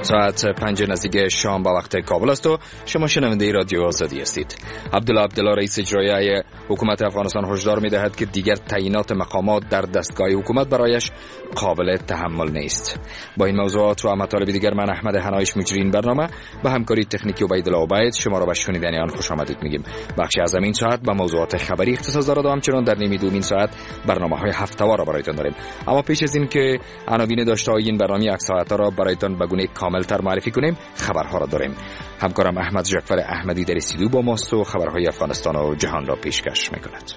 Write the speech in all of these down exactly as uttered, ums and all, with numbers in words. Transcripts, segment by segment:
ساعت پنج نزدیک شام با وقت کابل است و شما شنونده رادیو آزادی هستید. عبدالله عبدالله رئیس اجرایی حکومت افغانستان هشدار می‌دهد که دیگر تعیینات مقامات در دستگاه حکومت برایش قابل تحمل نیست. با این موضوعات و مطالب دیگر من احمد حنایش مجری این برنامه به همکاری تکنیکی عبیدالله عبید شما را به شنیدن آن خوش آمدید میگیم. بخشی از این ساعت با موضوعات خبری اختصاص دارد و همچنان در نیمه دومین ساعت برنامه‌های هفته‌وار را برایتان داریم. اما پیش از این که عناوین داشته‌های این برنامه یک ساعته را برایتان به گونه کامل‌تر معرفی کنیم، خبرها را داریم. همکارم احمد جعفر احمدی در استودیو با ماست و خبرهای افغانستان و جهان را پیشکش می‌کند.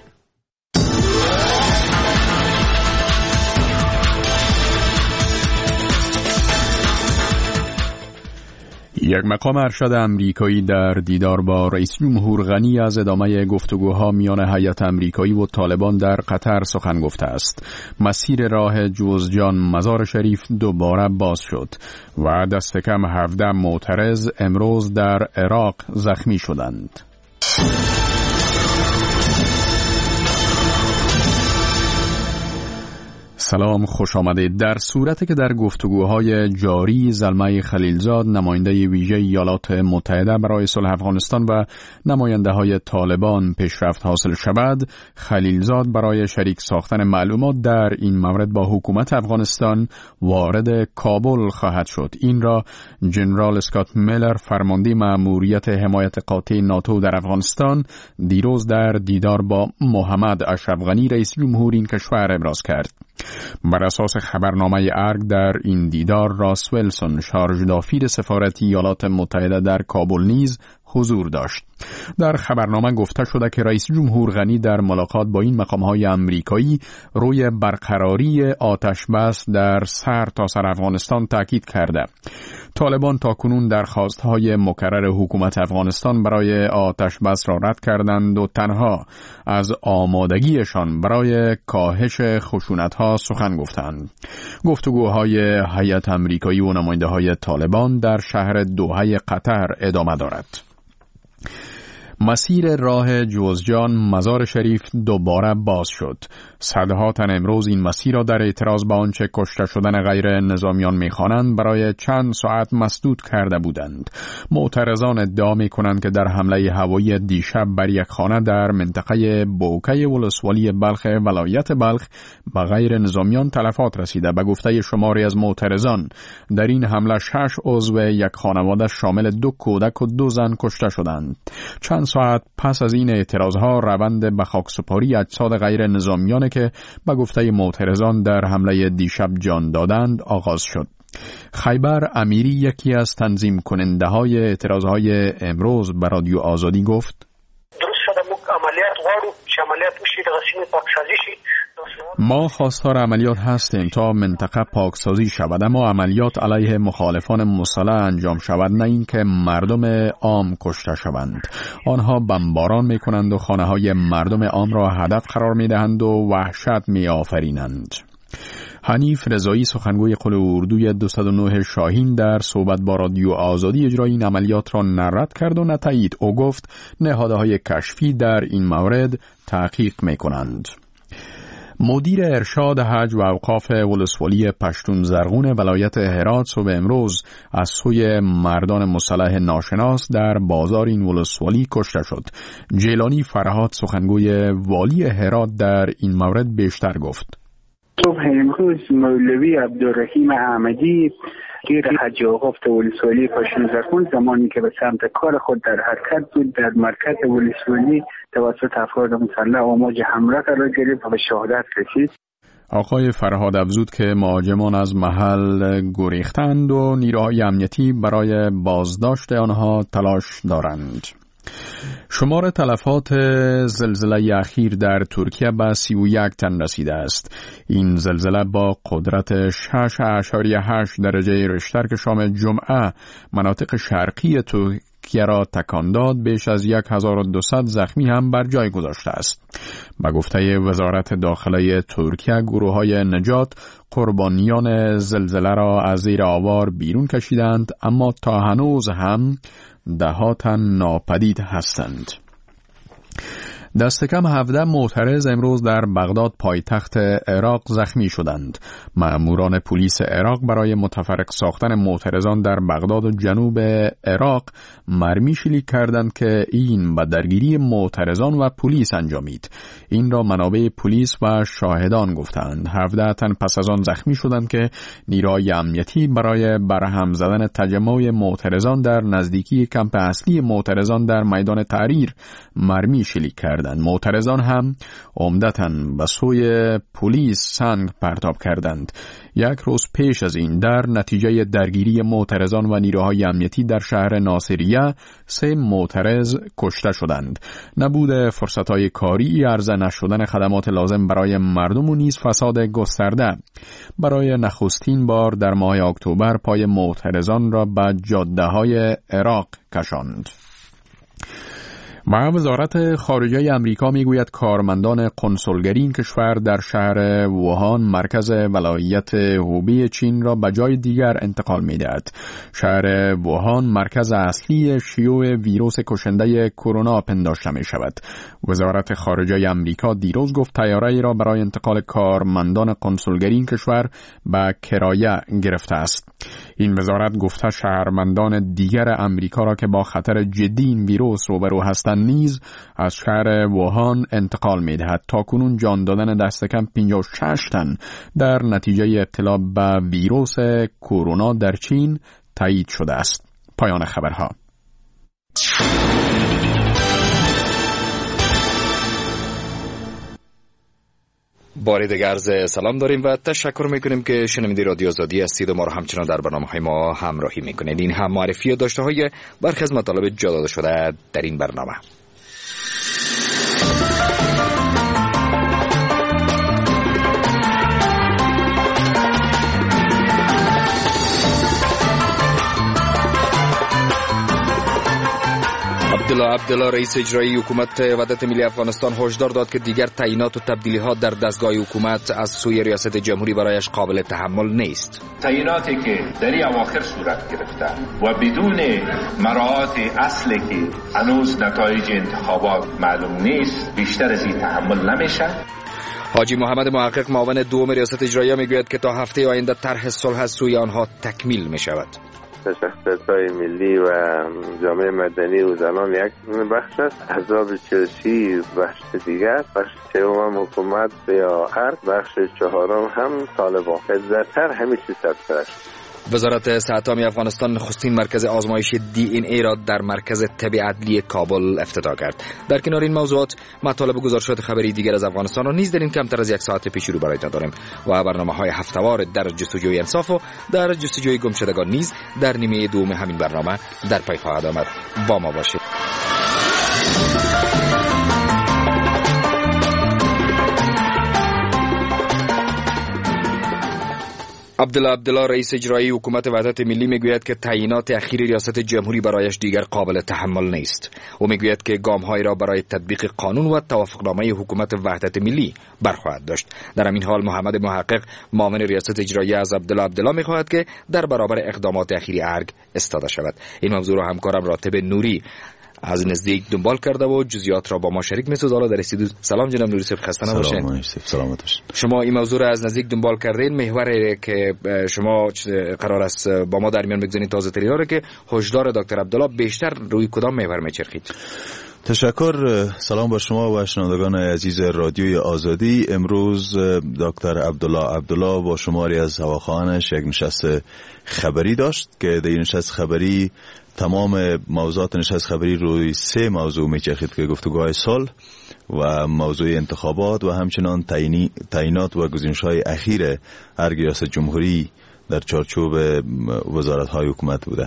یک مقام ارشد امریکایی در دیدار با رئیس جمهور غنی از ادامه گفتگوها میان هیئت امریکایی و طالبان در قطر سخن گفته است. مسیر راه جوزجان مزار شریف دوباره باز شد و دست کم هفده معترض امروز در عراق زخمی شدند. سلام، خوش آمدید. در صورتی که در گفتگوهای جاری زلمه خلیلزاد نماینده ویژه ایالات متحده برای صلح افغانستان و نماینده های طالبان پیشرفت حاصل شود، خلیلزاد برای شریک ساختن معلومات در این مورد با حکومت افغانستان وارد کابل خواهد شد. این را جنرال اسکات میلر فرمانده مأموریت حمایت قاطع ناتو در افغانستان دیروز در دیدار با محمد اشرف غنی رئیس جمهور این کشور ابراز کرد. بر اساس خبرنامه ارگ در این دیدار راس ویلسون شارژ دافیر سفارت ایالات متحده در کابل نیز حضور داشت. در خبرنامه گفته شده که رئیس جمهور غنی در ملاقات با این مقام‌های آمریکایی روی برقراری آتش بس در سر تا سر افغانستان تاکید کرده. طالبان تاکنون درخواست‌های مکرر حکومت افغانستان برای آتش بس را رد کردند و تنها از آمادگیشان برای کاهش خشونت‌ها سخن گفتند. گفتگوهای هیئت آمریکایی و نماینده‌های طالبان در شهر دوحه قطر ادامه دارد. مسیر راه جوزجان مزار شریف دوباره باز شد. صدها تن امروز این مسیر را در اعتراض به آنچه کشته شدن غیر نظامیان می‌خوانند برای چند ساعت مسدود کرده بودند. معترضان ادعا می‌کنند که در حمله هوایی دیشب بر یک خانه در منطقه بوکه ولسوالی بلخ ولایت بلخ به غیر نظامیان تلفات رسیده. به گفته شماری از معترضان در این حمله شش عضو یک خانواده شامل دو کودک و دو زن کشته شدند. چند ساعت پس از این اعتراضها روند به خاکسپاری اجساد غیر نظامیان که به گفته معترضان در حمله دیشب جان دادند آغاز شد. خیبر امیری یکی از تنظیم کننده های اعتراضهای امروز به رادیو آزادی گفت: درست شده عملیات وارو چې عملیات وشي د غسیمه پاکسازی شي. ما خواستار عملیات هستیم تا منطقه پاکسازی شود، اما عملیات علیه مخالفان مسلح انجام شود، نه اینکه مردم عام کشته شوند. آنها بمباران می کنند و خانه های مردم عام را هدف قرار می دهند و وحشت می آفرینند. حنیف رضایی سخنگوی قل اردوی دویست و نه شاهین در صحبت با رادیو آزادی اجرای این عملیات را نه رد کرد و نه تایید. او گفت نهادهای کشفی در این مورد تحقیق می کنند. مدیر ارشاد حج و اوقاف ولسوالی پشتون زرغون ولایت هرات صبح امروز از سوی مردان مسلح ناشناس در بازار این ولسوالی کشته شد. جیلانی فرهاد سخنگوی والی هرات در این مورد بیشتر گفت: صبح امروز مولوی عبدالرحیم احمدی گیر حج اوقاف ولسوالی پشتون زرغون زمانی که به سمت کار خود در حرکت بود در مرکز ولسوالی توسط افراد مسلح آماج حمله قرار گرفت و به شهادت رسید. آقای فرهاد افزود که مهاجمان از محل گریختند و نیروهای امنیتی برای بازداشت آنها تلاش دارند. شمار تلفات زلزله اخیر در ترکیه به سی و یک تن رسیده است. این زلزله با قدرت شش اشاریه هشت درجه ریشتر که شام جمعه مناطق شرقی ترکیه را تکان داد، بیش از هزار و دویست زخمی هم بر جای گذاشته است. به گفته وزارت داخله ترکیه، گروه‌های نجات قربانیان زلزله را از زیر آوار بیرون کشیدند، اما تا هنوز هم ده ها تن ناپدید هستند. دست کم هفده معترض امروز در بغداد پایتخت عراق زخمی شدند. مأموران پلیس عراق برای متفرق ساختن معترضان در بغداد و جنوب عراق مرمی شلیک کردند که این به درگیری معترضان و پلیس انجامید. این را منابع پلیس و شاهدان گفتند. هفده تن پس از آن زخمی شدند که نیروهای امنیتی برای برهم زدن تجمع معترضان در نزدیکی کمپ اصلی معترضان در میدان تحریر مرمی شلیک کردند. معترضان هم عمدتاً به سوی پلیس سنگ پرتاب کردند. یک روز پیش از این در نتیجه درگیری معترضان و نیروهای امنیتی در شهر ناصریه سه معترض کشته شدند. نبود فرصت‌های کاری، عرضه نشدن خدمات لازم برای مردم و نیز فساد گسترده برای نخستین بار در ماه اکتبر پای معترضان را به جاده‌های عراق کشاند. و وزارت خارجه امریکا میگوید کارمندان قنسولگری این کشور در شهر ووهان مرکز ولایت هوبی چین را به جای دیگر انتقال می‌دهد. شهر ووهان مرکز اصلی شیوع ویروس کشنده کرونا پنداشته می‌شود. وزارت خارجه امریکا دیروز گفت طیاره‌ای را برای انتقال کارمندان قنسولگری این کشور به کرایه گرفته است. این وزارت گفته شهروندان دیگر امریکا را که با خطر جدی این ویروس روبرو هستند نیز از شهر ووهان انتقال می‌دهد. تاکنون جان دادن دست کم پنجاه و شش تن در نتیجه ابتلا به ویروس کرونا در چین تایید شده است. پایان خبرها. بار دیگر عرض سلام داریم و تشکر میکنیم که شنونده رادیو آزادی هستید و ما را همچنان در برنامه‌های ما همراهی میکنید. این هم معرفی و داشته‌های برخی از مطالب جا داده شده در این برنامه. عبدالله عبدالله رئیس اجرایی حکومت وحدت ملی افغانستان هشدار داد که دیگر تعیینات و تبدیلی‌ها در دستگاه حکومت از سوی ریاست جمهوری برایش قابل تحمل نیست. تعییناتی که در این اواخر صورت گرفته و بدون مراعات اصلی که هنوز نتایج انتخابات معلوم نیست بیشتر از این تحمل نمیشه. حاجی محمد محقق معاون دوم ریاست اجرایی میگوید که تا هفته آینده طرح صلح از سوی آنها تکمیل می شود. شخصیت‌های ملی و جامعه مدنی و زنان یک بخش است، احزاب سیاسی بخش دیگر، بخش سوم حکومت یا ارگ، بخش چهارم هم طالبان. زیادتر همین چیز ثبت شد. وزارت صحت عامه افغانستان نخستین مرکز آزمایش دی این ای را در مرکز طب عدلی کابل افتتاح کرد. در کنار این موضوعات مطالب گزارشات خبری دیگر از افغانستان را نیز در این کمتر از یک ساعت پیش رو برایتان داریم و برنامه‌های هفته‌وار در جستجوی انصاف و در جستجوی گمشدگان نیز در نیمه دوم همین برنامه در پی خواهد آمد. با ما باشید. عبدالله عبدالله رئیس اجرایی حکومت وحدت ملی میگوید که تعیینات اخیر ریاست جمهوری برایش دیگر قابل تحمل نیست. او میگوید که گام‌هایی را برای تطبیق قانون و توافقنامه حکومت وحدت ملی برخواهد داشت. در همین حال محمد محقق معاون ریاست اجرایی از عبدالله عبدالله میخواهد که در برابر اقدامات اخیر ارگ استاده شود. این موضوع را همکارم راتب نوری از نزدیک دنبال کرده و جزئیات را با ما شریک می‌سازد. حالا در استودیو سلام جناب نوری صاحب، خسته نباشید. سلام سلامت باشید. شما این موضوع را از نزدیک دنبال کردین. محوری که شما قرار است با ما در میان بگذارید تازه ترین را که هشدار دکتر عبدالله بیشتر روی کدام محور میچرخید؟ تشکر. سلام با شما و شنوندگان عزیز رادیوی آزادی. امروز دکتر عبدالله عبدالله با شماری از هواخوانش یک نشست خبری داشت که در این نشست خبری تمام موضوعات نشست خبری روی سه موضوع میچرخید که گفتگوهای صلح و موضوع انتخابات و همچنان تعیینات و گزینش‌های اخیر ارگ ریاست جمهوری در چارچوب وزارت‌های حکومت بوده.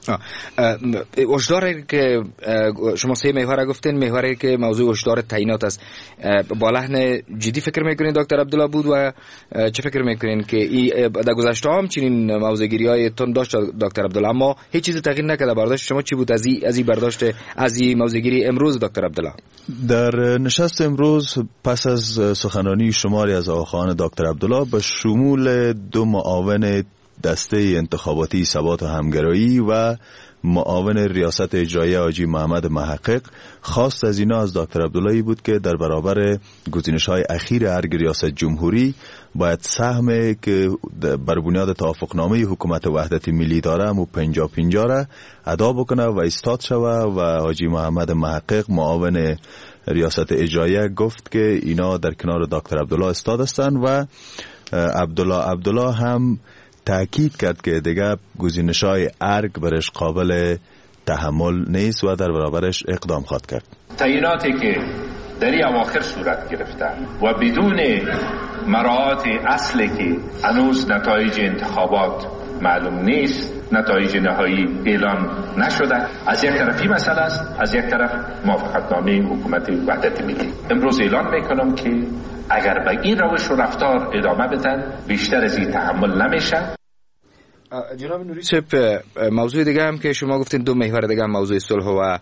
هشداری که شما سه محور گفتین، محوری که موضوع هشدار تعیینات است، با لحن جدی فکر میکنین دکتر عبدالله بود و چه فکر میکنین که این در گذشته هم چنین موضوعگیری‌های تون داشت دکتر عبدالله، اما هیچ چیزی تغییر نکرده؟ برداشت شما چی بود از این از این برداشت از این موضوعگیری امروز دکتر عبدالله؟ در نشست امروز پس از سخنرانی شماری از آقایان دکتر عبدالله به شمول دو معاون دسته انتخاباتی ثبات و همگرایی و معاون ریاست اجرایی حاجی محمد محقق خواست از اینا از دکتر عبداللهی بود که در برابر گزینش‌های اخیر ارگ ریاست جمهوری باید سهم که بر بنیاد توافقنامه حکومت وحدت ملی داره و پنجاه پنجاه را ادا بکنه و ایستاد شوه و حاجی محمد محقق معاون ریاست اجرایی گفت که اینا در کنار دکتر عبدالله استاد هستند و عبدالله عبدالله هم تأکید کرد که دیگه گزینش‌های ارگ برش قابل تحمل نیست و در برابرش اقدام خواهد کرد. تعییناتی که در این اواخر صورت گرفته و بدون مراعات اصلی که هنوز نتایج انتخابات معلوم نیست، نتایج نهایی اعلام نشده، از یک طرف این مسئله است، از یک طرف موافقتنامه حکومت وحدت ملی. امروز اعلان میکنم که اگر به این روش و رفتار ادامه بدن بیشتر از این تحمل نمیشه. جناب نوری صاحب، موضوع دیگه هم که شما گفتین دو محور دیگه هم موضوع صلح و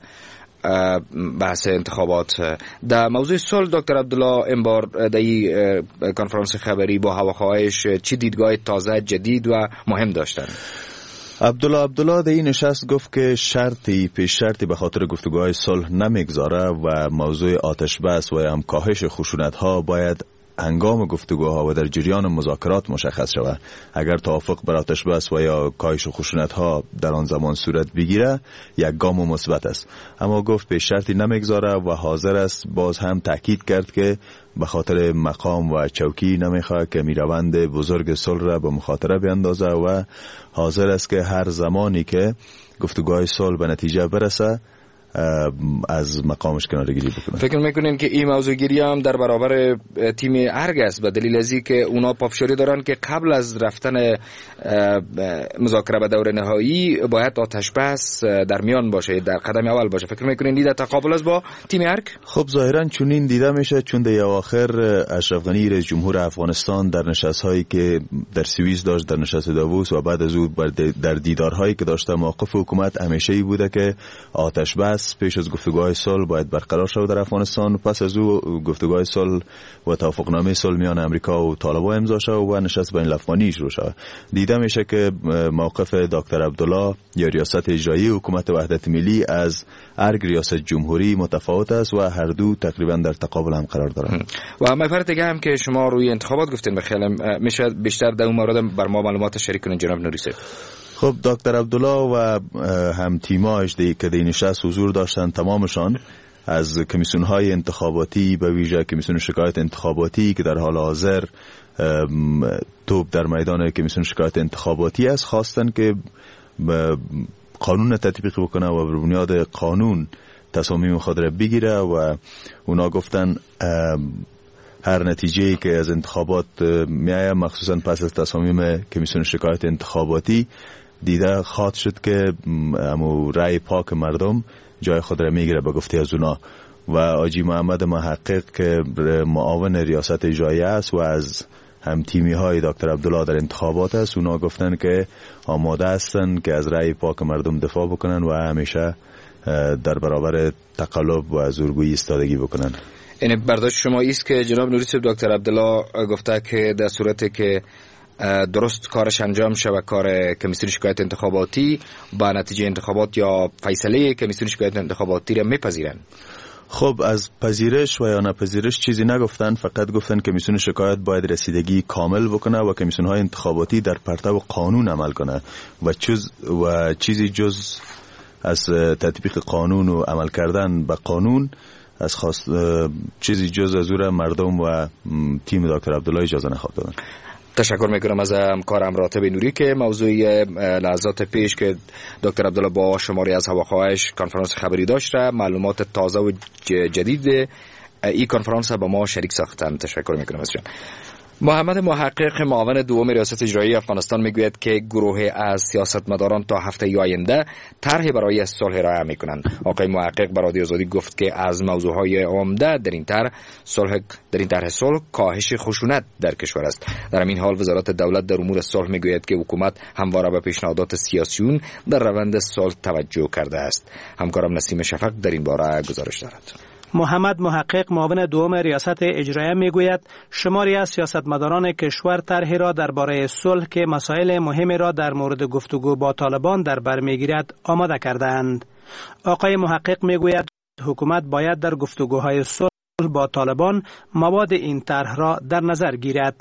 بحث انتخابات. در موضوع صلح دکتر عبدالله این بار در این کنفرانس خبری با هواخواهش چی دیدگاه تازه جدید و مهم داشتن؟ عبدالله عبدالله در این نشست گفت که شرطی پیش شرطی به خاطر گفتگوهای صلح نمیگذاره و موضوع آتش بس و هم کاهش خشونت ها باید هنگام گفتگوها و در جریان مذاکرات مشخص شود. اگر توافق بر آتش بس و یا کاهش خشونت ها در آن زمان صورت بگیره یک گام مثبت است، اما گفت به شرطی نمیگذاره و حاضر است. باز هم تاکید کرد که به خاطر مقام و چوکی نمیخواد که میروند بزرگ صلح را به مخاطره بیندازه و حاضر است که هر زمانی که گفتگوهای صلح به نتیجه برسه از مقامش کناره‌گیری بکنه. فکر میکنین که این موضوع گیری هم در برابر تیم ارگ است به دلیل ازی که اونا پافشاری دارن که قبل از رفتن مذاکره به دور نهایی باید آتش بس در میان باشه، در قدم اول باشه. فکر میکنین دیده تقابل است با تیم ارگ؟ خب ظاهرا چنین دیده میشه، چون در اواخر اشرف غنی رئیس جمهور افغانستان در نشست‌هایی که در سوئیس داشت، در نشست داووس و بعد از او در دیدارهایی که داشته، موقف حکومت همیشه ای بوده که آتش بس پیش از گفتگوهای صلح باید برقرار شود در افغانستان. پس از او گفتگوهای صلح و توافقنامه صلح میان امریکا و طالبان امضا شد و نشست بین الافغانی شروع شد. دیده میشه که موقف دکتر عبدالله یا ریاست اجرایی حکومت وحدت ملی از ارگ ریاست جمهوری متفاوت است و هر دو تقریبا در تقابل هم قرار دارند. و محور دیگه هم که شما روی انتخابات گفتین، بخیال میشه بیشتر در اون مورد بر ما معلومات شریک کنین جناب نوری صاحب. خب دکتر عبدالله و هم تیماش دی که دی نشست حضور داشتن، تمامشان از کمیسیون های انتخاباتی به ویژه کمیسیون شکایت انتخاباتی که در حال حاضر توپ در میدان کمیسیون شکایت انتخاباتی است، خواستن که قانون تطبیق بکنه و بر بنیاد قانون تصامیم خود را بگیره و اونا گفتن هر نتیجه‌ای که از انتخابات میایه، مخصوصا پس از تصامیم کمیسیون شکایت انتخاباتی، دیده خواهد شد که امو رأی پاک مردم جای خود را میگیره به گفته از اونا. و حاجی محمد محقق که معاون ریاست اجرایی است و از هم تیمی های دکتر عبدالله در انتخابات است، اونا گفتن که آماده هستن که از رأی پاک مردم دفاع بکنن و همیشه در برابر تقلب و زورگویی ایستادگی بکنن. این برداشت شما است که جناب نوری صاحب دکتر عبدالله گفته که در صورتی که درست کارش انجام شه و کار کمیسیون شکایت انتخاباتی با نتیجه انتخابات یا فیصله کمیسیون شکایت انتخاباتی را میپذیرن. خب از پذیرش و یا نپذیرش چیزی نگفتن، فقط گفتن کمیسیون شکایت باید رسیدگی کامل بکنه و کمیسیون های انتخاباتی در پرتو قانون عمل کنه و چیز و چیزی جز از تطبیق قانون و عمل کردن به قانون از خواست چیزی جز از او مردم و تیم دکتر عبدالله اجازه نخواهد دادن. تشکر میکنم از همکارم راتب نوری که موضوع لحظات پیش که دکتر عبدالله با شماری از هواخواهش کنفرانس خبری داشت را معلومات تازه و جدید این کنفرانس با ما شریک ساختن. تشکر میکنم از شما. محمد محقق معاون دوم ریاست اجرایی افغانستان میگوید که گروه از سیاستمداران تا هفته آینده طرحی برای صلح ارائه میکنند. آقای محقق به رادیو آزادی گفت که از موضوعهای عمده در این طرح صلح در این طرح صلح کاهش خشونت در کشور است. در این حال وزارت دولت در امور صلح میگوید که حکومت همواره به پیشنهادات سیاسیون در روند صلح توجه کرده است. همکارم نسیم شفق در این باره گزارش دارد. محمد محقق معاون دوم ریاست اجرایه میگوید شماری از سیاستمداران کشور طرحی را درباره صلح که مسائل مهمی را در مورد گفتگو با طالبان در بر میگیرد آماده کردند. آقای محقق میگوید حکومت باید در گفتگوهای صلح با طالبان مواد این طرح را در نظر گیرد.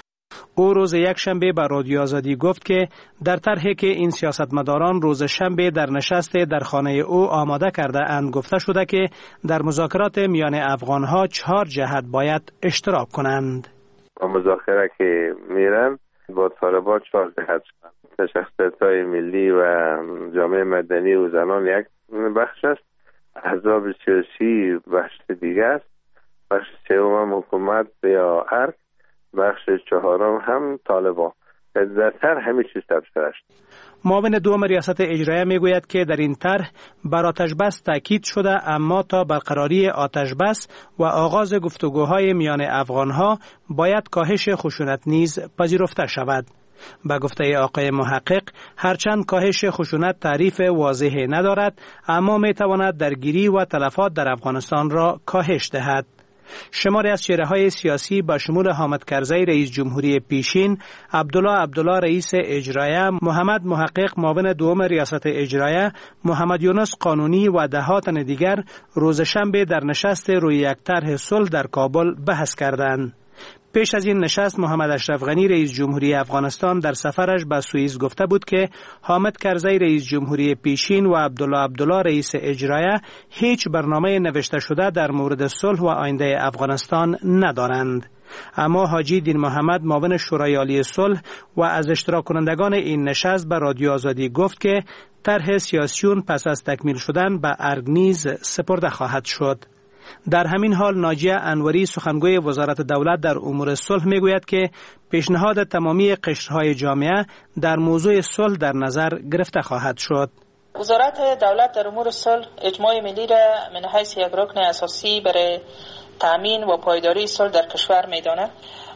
او روز یک شنبه به رادیو آزادی گفت که در طرحی که این سیاستمداران روز شنبه در نشست در خانه او آماده کرده اند گفته شده که در مذاکرات میان افغانها چهار جهت باید اشتراک کنند. مذاکره که میرن با طالبان چهار جهت شدن. شخصیت‌های ملی و جامعه مدنی و زنان یک بخش است، احزاب سیاسی بخش دیگر است، بخش سوم حکومت یا ارگ، بخش چهارم هم طالبان. در طرح همه چیز ثبت است. معاون دوم ریاست اجرایه میگوید که در این طرح بر آتش بس تاکید شده، اما تا برقراری آتش بس و آغاز گفتگوهای میان افغانها باید کاهش خشونت نیز پذیرفته شود. به گفته آقای محقق هرچند کاهش خشونت تعریف واضحی ندارد، اما می تواند درگیری و تلفات در افغانستان را کاهش دهد. شماری از چهره‌های سیاسی با شمول حامد کرزی رئیس جمهوری پیشین، عبدالله عبدالله رئیس اجرایه، محمد محقق معاون دوم ریاست اجرایه، محمد یونس قانونی و ده تن دیگر روز شنبه در نشست روی یک طرح صلح در کابل بحث کردند. پیش از این نشست محمد اشرف غنی رئیس جمهوری افغانستان در سفرش به سوئیس گفته بود که حامد کرزی رئیس جمهوری پیشین و عبدالله عبدالله رئیس اجرایه هیچ برنامه نوشته شده در مورد صلح و آینده افغانستان ندارند. اما حاجی دین محمد معاون شورای عالی صلح و از اشتراک کنندگان این نشست به رادیو آزادی گفت که طرح سیاسیون پس از تکمیل شدن به ارگ نیز سپرده خواهد شد. در همین حال ناجیه انوری سخنگوی وزارت دولت در امور صلح میگوید که پیشنهاد تمامی قشرهای جامعه در موضوع صلح در نظر گرفته خواهد شد. وزارت دولت در امور صلح اجماع ملی را من حیث یک رکن اساسی برای تامین و پایداری صلح در کشور میداند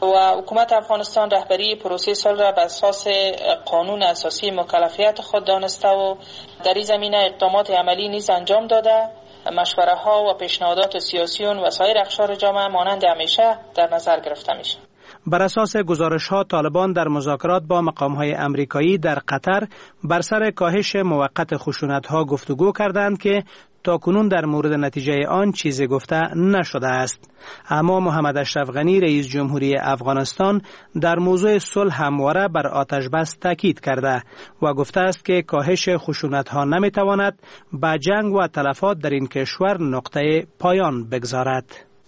و حکومت افغانستان رهبری پروسه صلح را بر اساس قانون اساسی مکلفیت خود دانسته و در این زمینه اقدامات عملی نیز انجام داده. مشوره ها و پیشنهادات سیاسیون و سایر اقشار جامعه مانند همیشه در نظر گرفته میشه. بر اساس گزارش ها طالبان در مذاکرات با مقام های امریکایی در قطر بر سر کاهش موقت خشونت ها گفتگو کردند که تاکنون در مورد نتیجه آن چیزی گفته نشده است. اما محمد اشرف غنی رئیس جمهوری افغانستان در موضوع صلح همواره بر آتش بس تاکید کرده و گفته است که کاهش خشونت ها نمی تواند به جنگ و تلفات در این کشور نقطه پایان بگذارد.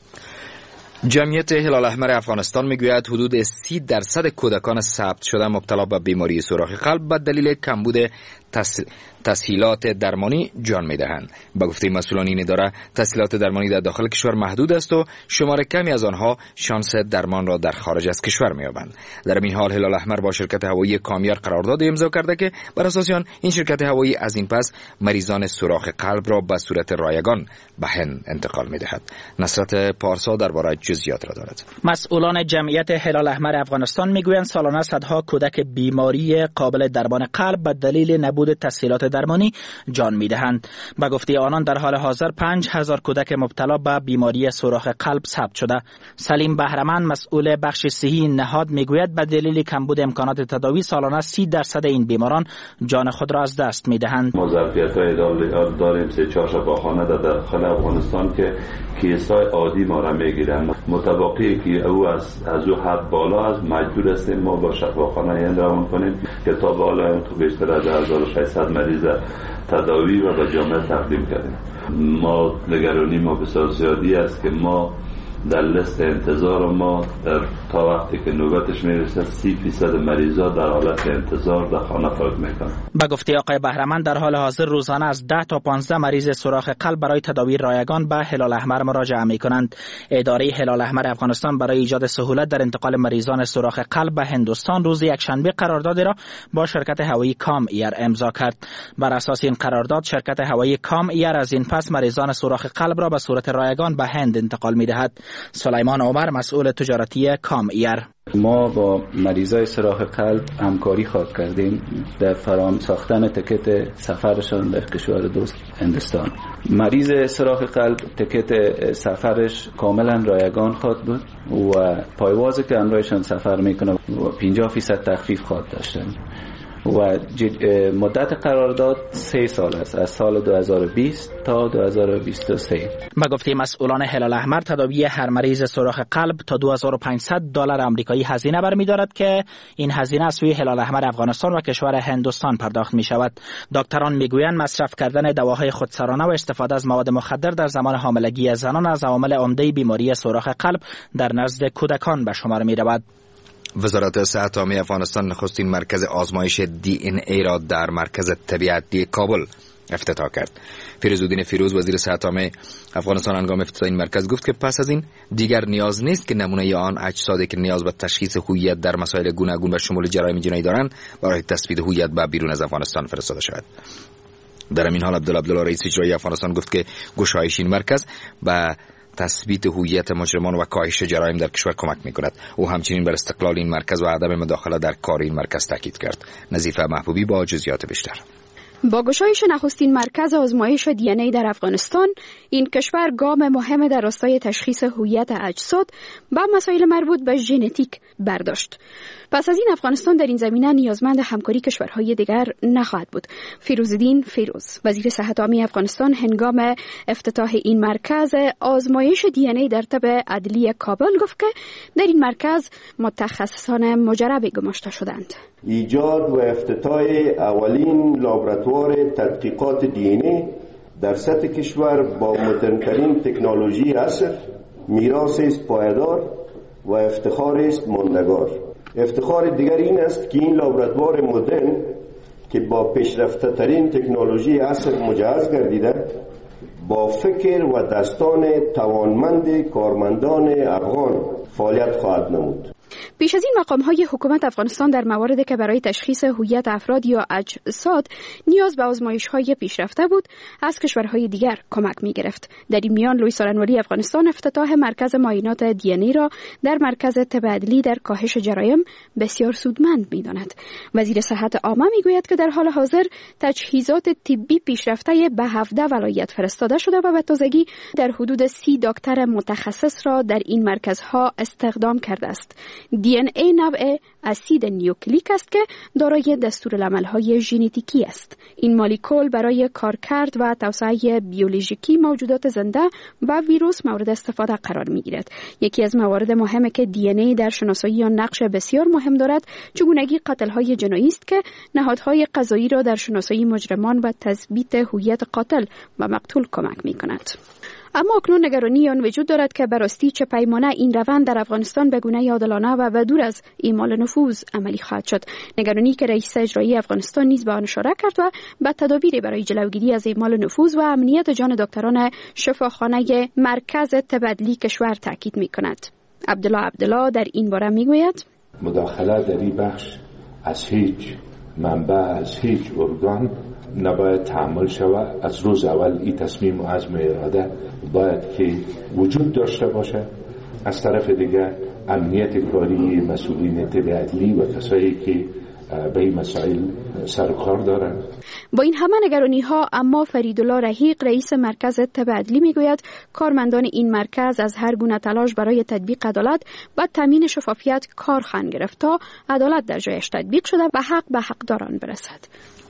جمعیت هلال احمر افغانستان میگوید حدود سی درصد کودکان ثبت شده مبتلا به بیماری سوراخ قلب به دلیل کمبود تس... تسهیلات درمانی جان میدهند. به گفته مسئولان این اداره تسهیلات درمانی در داخل کشور محدود است و شمار کمی از آنها شانس درمان را در خارج از کشور می‌یابند. در این حال هلال احمر با شرکت هوایی کامیار قرارداد امضا کرده که بر اساس آن این شرکت هوایی از این پس مریضان سوراخ قلب را به صورت رایگان به هند انتقال می‌دهد. نصرت پارسا درباره جزئیات را دارد. مسئولان جمعیت هلال احمر افغانستان میگویند سالانه صدها کودک بیماری قابل درمان قلب به دلیل نبود تسهیلات درمانی جان میدهند. به گفته آنان در حال حاضر پنج هزار کودک مبتلا به بیماری سوراخ قلب ثبت شده. سلیم بهرمند مسئول بخش صحی نهاد میگوید به دلیل کمبود امکانات تداوی سالانه سی درصد این بیماران جان خود را از دست میدهند. ما ظرفیت‌های داریم سه چهار شفاخانه در داخل افغانستان که کیس‌های عادی ما را میگیرند. متوقعی که او از از او حد بالا از مجبور هستیم ما با شفاخانه این روان کنیم که تا بالا تو بیشتر از هزار و ششصد مریض تداوی و به جامعه تقدیم کردیم. ما نگرانی ما بسیار زیادی است که ما در لیست انتظار ما در تا وقتی که نوبتش میرسه سی فیصد مریضا در حالت انتظار در خانه فوت میکنن. به گفته آقای بهرمند در حال حاضر روزانه از ده تا پانزده مریض سوراخ قلب برای تداوی رایگان به هلال احمر مراجعه میکنند. اداره هلال احمر افغانستان برای ایجاد سهولت در انتقال مریضان سوراخ قلب به هندوستان روز یکشنبه قراردادی را با شرکت هوایی کام ایر امضا کرد. بر اساس این قرارداد شرکت هوایی کام ایر از این پس مریضان سوراخ قلب را به صورت رایگان به هند انتقال میدهد. سلیمان عمر مسئول تجارتی کام ایر: ما با مریضای سوراخ قلب همکاری خواهد کردیم در فراهم ساختن تکت سفرشان در کشور دوست هندوستان. مریض سوراخ قلب تکت سفرش کاملا رایگان خواهد بود و پایوازی که همراهشان سفر میکنه پنجاه درصد تخفیف خواهد داشتن و مدت قرارداد سه سال است، از سال دو هزار و بیست تا دو هزار و بیست و سه. با گفته مسئولان هلال احمر، تداوی هر مریض سوراخ قلب تا دو هزار و پانصد دلار آمریکایی هزینه برمی‌دارد که این هزینه از سوی هلال احمر افغانستان و کشور هندوستان پرداخت می‌شود. دکتران میگویند مصرف کردن دواهای خودسرانه و استفاده از مواد مخدر در زمان حاملگی زنان از عوامل عمده بیماری سوراخ قلب در نزد کودکان به شمار می‌رود. وزارت صحت عامه افغانستان نخستین مرکز آزمایش دی ان ای را در مرکز طبیعتی کابل افتتاح کرد. فیروزالدین فیروز وزیر صحت عامه افغانستان هنگام افتتاح این مرکز گفت که پس از این دیگر نیاز نیست که نمونه آن اجسادی که نیاز به تشخیص هویت در مسائل گوناگون و شمول جرایم جنایی دارند برای تثبیت هویت به بیرون از افغانستان فرستاده شود. در این حال عبدالله عبدالله رئیس اجرایی افغانستان گفت که گشایش این مرکز به تثبیت هویت مجرمان و کاهش جرایم در کشور کمک می‌کند. او همچنین بر استقلال این مرکز و عدم مداخله در کار این مرکز تاکید کرد. نظیفه محبوبی با جزئیات بیشتر. با گشایش نخستین مرکز آزمایش دی ان ای در افغانستان، این کشور گام مهم در راستای تشخیص هویت اجساد و مسائل مربوط به ژنتیک برداشت. پس از این افغانستان در این زمینه نیازمند همکاری کشورهای دیگر نخواهد بود. فیروزالدین فیروز وزیر صحت عامه افغانستان هنگام افتتاح این مرکز آزمایش دی ان ای در طب عدلی کابل گفت که در این مرکز متخصصان مجرب گماشته شدند. ایجاد و افتتاح اولین لابراتوار تحقیقات دی ان ای در سطح کشور با مدرن‌ترین تکنولوژی عصر میراث است پایدار و افتخار است ماندگار. افتخار دیگر این است که این لابراتوار مدرن که با پیشرفته ترین تکنولوژی عصر مجهز گردیده با فکر و دستان توانمند کارمندان افغان فعالیت خواهد نمود. پیش از این مقام‌های حکومت افغانستان در مواردی که برای تشخیص هویت افراد یا اجساد نیاز به آزمایش‌های پیشرفته بود، از کشورهای دیگر کمک می‌گرفت. در این میان لوی سارنوالی افغانستان افتتاح مرکز معاینات دی ان ای را در مرکز طب عدلی در کاهش جرایم بسیار سودمند می‌داند. وزیر صحت عامه می‌گوید که در حال حاضر تجهیزات طبی پیشرفته به هفده ولایت فرستاده شده و به تازگی در حدود سی دکتر متخصص را در این مرکزها استخدام کرده است. دی ان ای نوع اسید نیوکلیک است که دارای دستورالعمل‌های ژنتیکی است. این مولکول برای کارکرد و توسعه بیولوژیکی موجودات زنده و ویروس مورد استفاده قرار می‌گیرد. یکی از موارد مهمی که دی ان ای در شناسایی آن نقش بسیار مهم دارد، چگونگی قتل‌های جنایی است که نهادهای قضایی را در شناسایی مجرمان و تثبیت هویت قاتل و مقتول کمک می‌کند. اما اکنون نگرانی آن وجود دارد که براستی چه پیمانه این روند در افغانستان به گونه عادلانه و بدور از اعمال نفوذ عملی خواهد شد. نگرانی که رئیس اجرایی افغانستان نیز به آن اشاره کرد و به تدابیر برای جلوگیری از اعمال نفوذ و امنیت جان دکتران شفاخانه مرکز طب عدلی کشور تاکید می‌کند. عبدالله عبدالله در این باره می‌گوید مداخله در این بخش از هیچ منبع، از هیچ ارگان نباید تحمل شود. از روز اول این تصمیم و عزم اراده باید که وجود داشته باشه. از طرف دیگر امنیت کاری مسئولین طب عدلی و کسایی که به این مسائل سر و کار دارند. با این همه نگرانی ها اما فریدالله رحیق رئیس مرکز طب عدلی میگوید کارمندان این مرکز از هر گونه تلاش برای تطبیق عدالت و تامین شفافیت کار خواهند گرفت تا عدالت در جایش تطبیق شده و حق به حقداران برسد.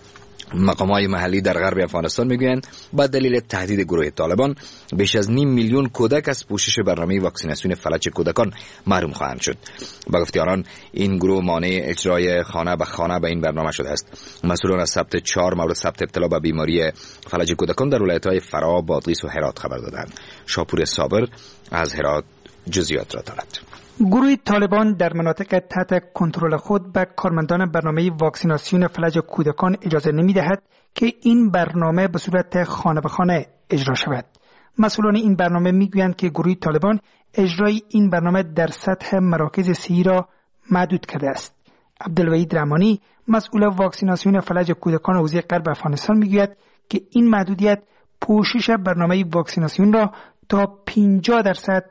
مقامات محلی در غرب افغانستان میگویند با دلیل تهدید گروه طالبان بیش از نیم میلیون کودک از پوشش برنامه واکسیناسیون فلج کودکان محروم خواهند شد. با گفته آنان این گروه مانع اجرای خانه به خانه به این برنامه شده است. مسئولان از ثبت چهار مورد ثبت ابتلا به بیماری فلج کودکان در ولایت‌های فرا، بادغیس و هرات خبر دادند. شاپور صابر از هرات جزئیات را دارد. گروه طالبان در مناطق تحت کنترل خود به کارمندان برنامه واکسیناسیون فلج کودکان اجازه نمی‌دهد که این برنامه به صورت خانه به خانه اجرا شود. مسئولان این برنامه میگویند که گروه طالبان اجرای این برنامه در سطح مراکز صحی را محدود کرده است. عبدالوحید رحمانی مسئول واکسیناسیون فلج کودکان حوزه غرب افغانستان میگوید که این محدودیت پوشش برنامه واکسیناسیون را تا پنجاه درصد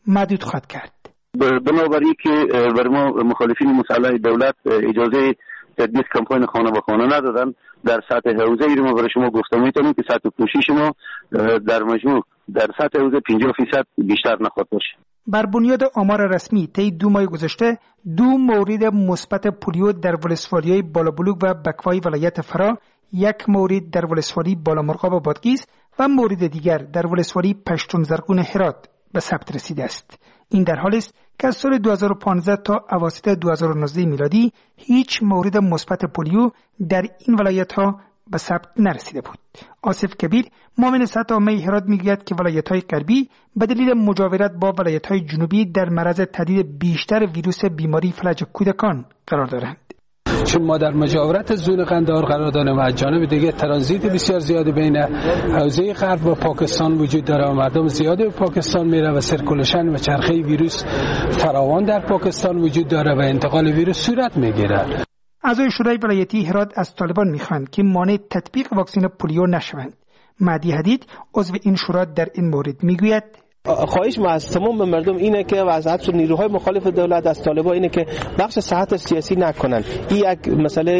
محدود خواهد کرد. بنابراین که بر ما مخالفین مسلح دولت اجازه تدبیر کمپاین خانه به خانه ندادن، در سطح حوزه ای رو ما برای شما گفتم میتونیم که سطح پوشش ما در مجموع در سطح حوزه پنجاه فیصد بیشتر نخواهد باشه. بر بنیاد آمار رسمی طی دو ماه گذشته دو مورد مثبت پولیو در ولسوالی‌های بالابلوک و بکوای ولایت فرا، یک مورد در ولسوالی بالامرغاب و بادغیس و مورد دیگر در ولسوالی پشتون زرغون هرات به ثبت رسیده است. این در حالی است که از سال دو هزار و پانزده تا اواسط دو هزار و نوزده میلادی هیچ مورد مثبت پولیو در این ولایت‌ها به ثبت نرسیده بود. آصف کبیر معاون سطح عامه هرات میگوید که ولایت‌های غربی به دلیل مجاورت با ولایت‌های جنوبی در معرض تهدید بیشتر ویروس بیماری فلج کودکان قرار دارند. چون ما در مجاورت زون قندهار قرار داریم و از جانب دیگه ترانزیت بسیار زیادی بین حوزه غرب و پاکستان وجود داره و مردم زیادی به پاکستان میره و سرکولشن و چرخه ویروس فراوان در پاکستان وجود داره و انتقال ویروس صورت میگیره. اعضای شورای ولایتی هرات از طالبان میخواهند که مانع تطبیق واکسن پولیو نشوند. مهدی حدید عضو این شورا در این مورد میگوید خواهش ما از تمام مردم اینه که وضعیت نیروهای مخالف دولت از طالبان اینه که بخش صحت سیاسی نکنن. این یک مسئله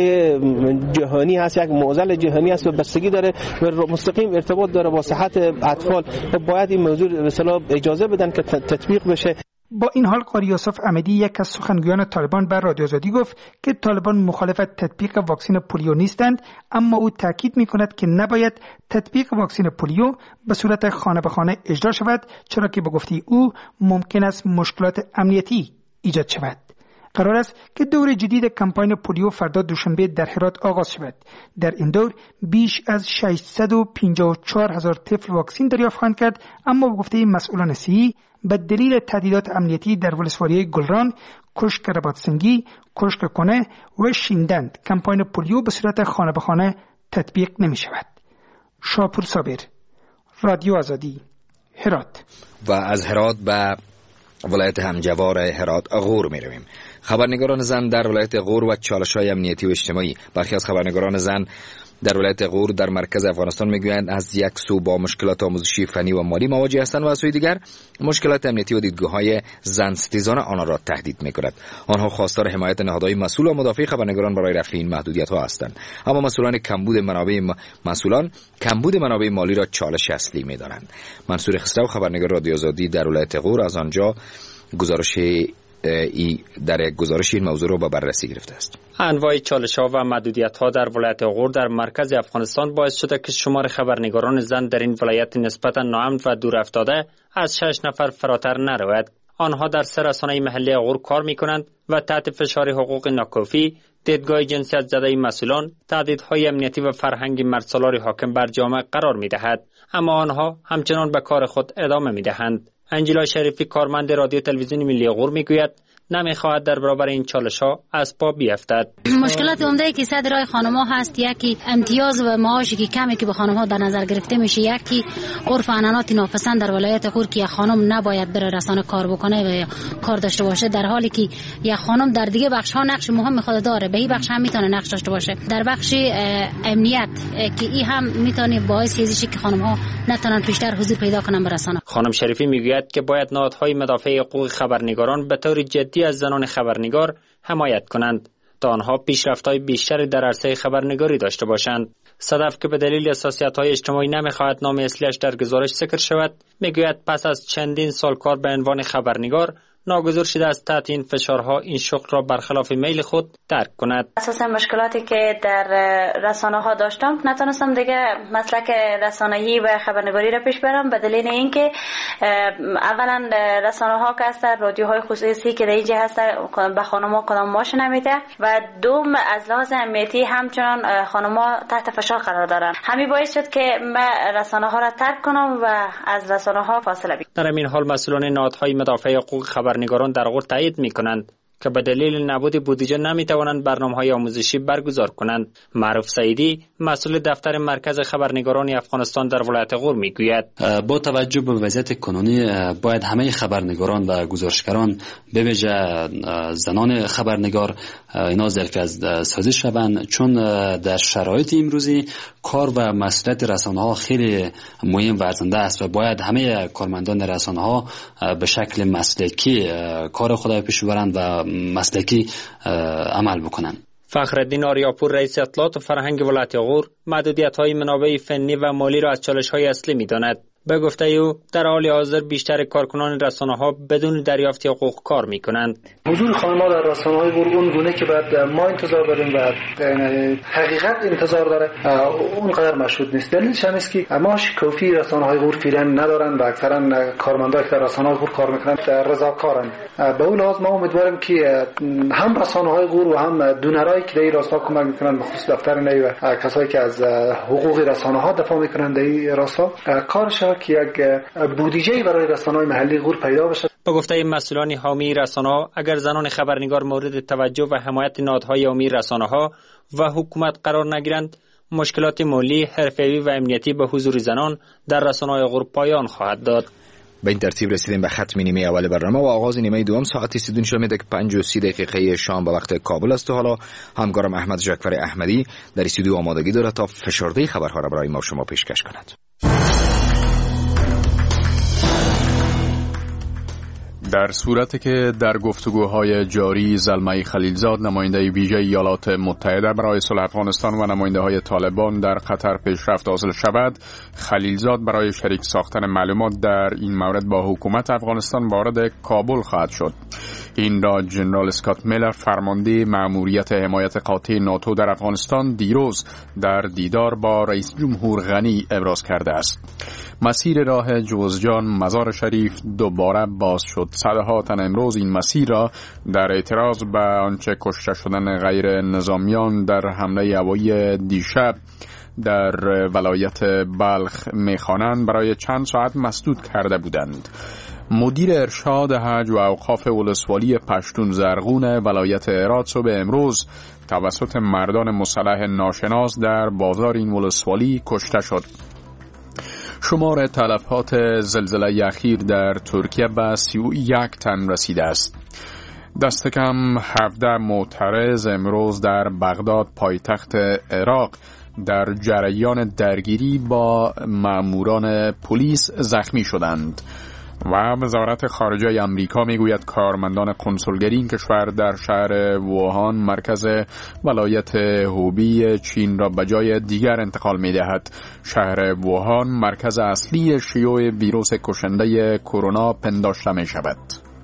جهانی هست، یک معضل جهانی است و بستگی داره و مستقیم ارتباط داره با صحت اطفال و باید این موضوع به اصطلاح اجازه بدن که تطبیق بشه. با این حال قاری یوسف احمدی یک از سخنگویان طالبان بر رادیو آزادی گفت که طالبان مخالف تطبیق واکسن پولیو نیستند، اما او تاکید می‌کند که نباید تطبیق واکسن پولیو به صورت خانه به خانه اجرا شود، چرا که به گفته او ممکن است مشکلات امنیتی ایجاد شود. قرار است که دور جدید کمپاین پولیو فردا دوشنبه در هرات آغاز شود. در این دور بیش از ششصد و پنجاه و چهار هزار طفل واکسن دریافت خواهند کرد، اما به گفته مسئولان صحی به دلیل تهدیدات امنیتی در ولسوالی گلران، کشک رباطسنگی، کشک کنه و شیندند کمپاین پولیو به صورت خانه به خانه تطبیق نمی شود. شاپور صابر، رادیو آزادی، هرات. و از هرات به ولایت همجوار هرات غور می رویم. خبرنگاران زن در ولایت غور و چالش‌های امنیتی و اجتماعی. برخی از خبرنگاران زن در ولایت غور در مرکز افغانستان میگویند از یک سو با مشکلات آموزشی، فنی و مالی مواجه هستند و از سوی دیگر مشکلات امنیتی و دیدگاه‌های زن ستیزان آنها را تهدید می‌کند. آنها خواستار حمایت نهادهای مسئول و مدافع خبرنگاران برای رفع این محدودیت‌ها هستند، اما مسئولان کمبود منابع م... مسئولان کمبود منابع مالی را چالش اصلی می‌دانند. منصور خسرو، خبرنگار رادیو آزادی در ولایت غور، از آنجا گزارش ای در گزارش این موضوع را با بررسی گرفته است. انواع چالش‌ها و محدودیت‌ها در ولایت غور در مرکز افغانستان باعث شده که شمار خبرنگاران زن در این ولایت نسبتاً ناامن و دور افتاده از شش نفر فراتر نرود. آنها در سه رسانه محلی غور کار می‌کنند و تحت فشار حقوق ناکافی، دیدگاه جنسیت زده مسئولان، تهدیدهای امنیتی و فرهنگ مردسالار حاکم بر جامعه قرار می‌دهد. اما آنها همچنان به کار خود ادامه می‌دهند. انجلا شریفی، کارمند رادیو تلویزیون ملی غور، میگوید نمیخواهد در برابر این چالش‌ها از پا بیفتد. مشکلات عمده که صد رای خانم‌ها هست، یکی امتیاز و معاشی که کمی که به خانم‌ها در نظر گرفته میشه، یکی عرف و عنعنات ناپسند در ولایت غور که یک خانم نباید بره رسانه کار بکنه و کار داشته باشه، در حالی که یک خانم در دیگه بخش‌ها نقش مهم خود داره، به این بخش هم میتونه نقش داشته باشه. در بخش امنیت که این هم میتونه باعث چیزی که خانم‌ها نتونن بیشتر حضور پیدا کنن به رسانه. خانم شریفی میگوید که باید نهادهای مدافع حقوق خبرنگاران به طور جدی از زنان خبرنگار حمایت کنند تا آنها پیشرفت‌های بیشتری در عرصه خبرنگاری داشته باشند. صدف که به دلیل حساسیت‌های اجتماعی نمی‌خواهد نام اصلیش در گزارش ذکر شود، میگوید پس از چندین سال کار به عنوان خبرنگار ناگزیر شده است تحت این فشارها این شغل را برخلاف میل خود ترک کند. اساسا مشکلاتی که در رسانه ها داشتم نتونستم دیگه مسلک رسانه‌ای و خبرنگاری را پیش برم، به دلیل اینکه اولا رسانه ها که هست، رادیوهای خصوصی که در اینجا هست به خانم‌ها کدام ماش نمیده و دوم از لحاظ امنیتی همچنان خانم‌ها تحت فشار قرار دارن. همین باعث شد که من رسانه ها را ترک کنم و از رسانه ها فاصله بگیرم. در این حال مسئولان نهادهای مدافع حقوق خبرنگاران در غور تایید می‌کنند که به دلیل نبود بودجه نمیتوانند برنامه‌های آموزشی برگزار کنند. معروف سعیدی مسئول دفتر مرکز خبرنگاران افغانستان در ولایت غور میگوید با توجه به وضعیت کنونی باید همه خبرنگاران و گزارشگران به ویژه زنان خبرنگار اینا ظرفیت سازی شوند، چون در شرایط امروزی کار و مسئولیت رسانه‌ها خیلی مهم و ارزنده است و باید همه کارمندان رسانه‌ها به شکل مسلکی کار خود پیش ببرند و مسلکی عمل بکنند. فخرالدین آریاپور رئیس اطلاعات و فرهنگ ولایت غور محدودیت‌های منابع فنی و مالی را از چالش‌های اصلی می‌داند. به گفته او در حال حاضر بیشتر کارکنان رسانه‌ها بدون دریافت حقوق کار می‌کنند. حضور خانم‌ها در رسانه‌های غور اون گونه که بعد ما انتظار داریم و حقیقت انتظار داره اونقدر مشهود نیست. دلیلش هم است که معاش کافی رسانه‌های غور فعلا ندارن و اکثرا کارمندان که در رسانه‌های غور کار می‌کنند رضاکارن. به اون لحاظ ما امیدواریم که هم رسانه‌های غور و هم دونرایی که در این راستا کمک می‌کنند، به خصوص دفتر نی و کسایی که از حقوق رسانه‌ها دفاع می‌کنند در این راستا کارش که یک بودجه برای رسانه‌های محلی غور پیدا بشه. با گفته مسئولان حامی رسانه‌ها، اگر زنان خبرنگار مورد توجه و حمایت نهادهای عمومی رسانه‌ها و حکومت قرار نگیرند، مشکلات مالی، حرفه‌ای و امنیتی به حضور زنان در رسانه‌های غور پایان خواهد داد. به این ترتیب رسیدیم به ختم نیمه اول برنامه و آغاز نیمه دوم. ساعت سی شده که پنج و سی دقیقه شام به وقت کابل است و حالا همکارم احمد جعفر احمدی در استودیو آمادگی دارد تا فشرده خبرها را برای ما شما پیشکش کند. در صورتی که در گفتگوهای جاری زلمه خلیلزاد نماینده ویژه ایالات متحده برای صلح افغانستان و نماینده های طالبان در قطر پیشرفت حاصل شود، خلیلزاد برای شریک ساختن معلومات در این مورد با حکومت افغانستان وارد کابل خواهد شد. این را جنرال اسکات میلر فرمانده مأموریت حمایت قاطع ناتو در افغانستان دیروز در دیدار با رئیس جمهور غنی ابراز کرده است. مسیر راه جوزجان مزار شریف دوباره باز شد. صدها تن امروز این مسیر را در اعتراض به آنچه کشته شدن غیر نظامیان در حمله هوایی دیشب در ولایت بلخ میخوانند برای چند ساعت مسدود کرده بودند. مدیر ارشاد حج و اوقاف ولسوالی پشتون زرغون ولایت هرات صبح امروز توسط مردان مسلح ناشناس در بازار این ولسوالی کشته شد. شمار تلفات زلزله اخیر در ترکیه به سی و یک تن رسیده است. دست کم هفده معترض امروز در بغداد پایتخت عراق در جریان درگیری با ماموران پلیس زخمی شدند. و وزارت خارجه آمریکا میگوید کارمندان کنسولگری این کشور در شهر ووهان مرکز ولایت هوبی چین را به جای دیگر انتقال میدهد. شهر ووهان مرکز اصلی شیوع ویروس کشنده کرونا پنداشته می شود.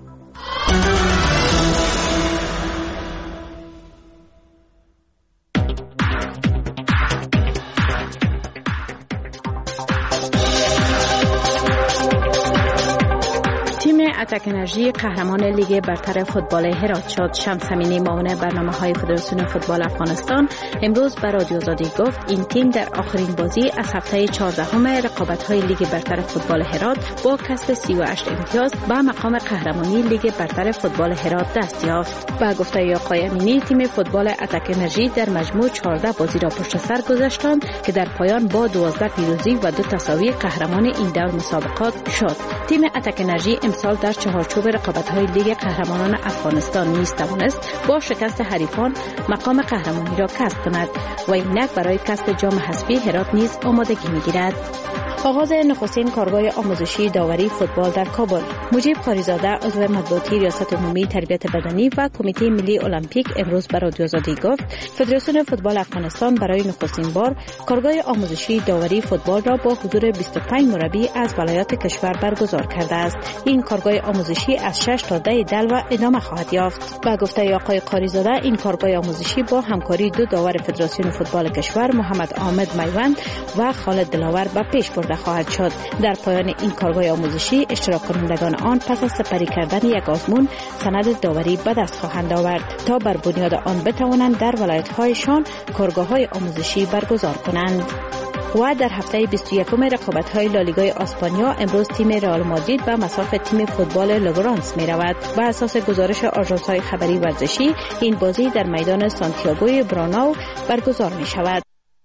اتک انرژی قهرمان لیگ برتر فوتبال هرات شد. شمس امینی معاون برنامه‌های فدراسیون فوتبال افغانستان امروز به رادیو آزادی گفت این تیم در آخرین بازی از هفته چهاردهم رقابت‌های لیگ برتر فوتبال هرات با کسب سی و هشت امتیاز به مقام قهرمانی لیگ برتر فوتبال هرات دست یافت. با گفته آقای امینی تیم فوتبال اتک انرژی در مجموع چهارده بازی را پشت سر گذاشتند که در پایان با دوازده پیروزی و دو تساوی قهرمان این دور مسابقات شد. تیم اتک انرژی امسال در چهارچوب رقابت‌های لیگ قهرمانان افغانستان نیز توانست با شکست حریفان مقام قهرمانی را کسب کند و اینک برای کسب جام حذفی هرات نیز آمادگی می‌گیرد. آغاز نخستین کارگاه آموزشی داوری فوتبال در کابل. مجیب قاریزاده عضو مطبوعاتی ریاست عمومی تربیت بدنی و کمیته ملی المپیک امروز به رادیو آزادی گفت فدراسیون فوتبال افغانستان برای نخستین بار کارگاه آموزشی داوری فوتبال را با حضور بیست و پنج مربی از ولایات کشور برگزار کرده است. این کارگاه آموزشی از شش تا ده دلو ادامه خواهد یافت. با گفته آقای قاریزاده این کارگاه آموزشی با همکاری دو داور فدراسیون فوتبال کشور محمد عامد میوند و خالد دلاور به پیش برده خواهد شد. در پایان این کارگاه آموزشی اشتراک کنندگان آن پس از سپری کردن یک آزمون سند داوری به دست خواهند آورد تا بر بنیاد آن بتوانند در ولایت‌هایشان کارگاه‌های آموزشی برگزار کنند. و در هفته بیست و یکم رقابت‌های لالیگای اسپانیا امروز تیم رئال مادرید به مساف تیم فوتبال لوگرانس می‌رود. بر اساس گزارش آژانس‌های خبری ورزشی این بازی در میدان سانتیاگوی براناو برگزار می‌شود.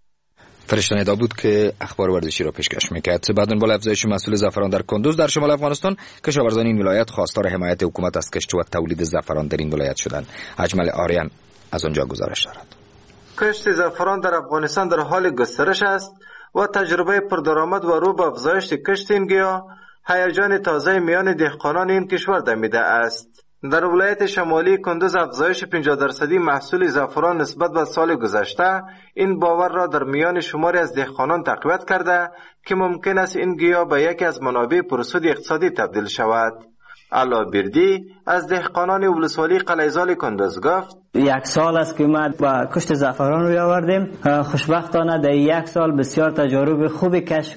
فرشته ندا بود که اخبار ورزشی را پیشکش میکرد. بعد با افزایش محصول زعفران در کندوز در شمال افغانستان، کشاورزان این ولایت خواستار حمایت حکومت از کشت و تولید زعفران در این ولایت شدند. اجمل آریان از آنجا گزارش دارد. کشت زعفران در افغانستان در حال گسترش است و تجربه پردرآمد و رو به افزایش کشت این گیاه هیجان تازه میان دهقانان این کشور دمیده است. در ولایت شمالی کندوز افزایش پنجاه درصدی محصول زعفران نسبت به سال گذشته این باور را در میان شماری از دهقانان تقویت کرده که ممکن است این گیاه به یکی از منابع پرسود اقتصادی تبدیل شود. علا بیردی از دهقانان ولسوالی قلعه‌زال کندوز گفت: یک سال است که ما با کشت زعفران روی آوردیم. خوشبختانه در یک سال بسیار تجارب خوبی کشف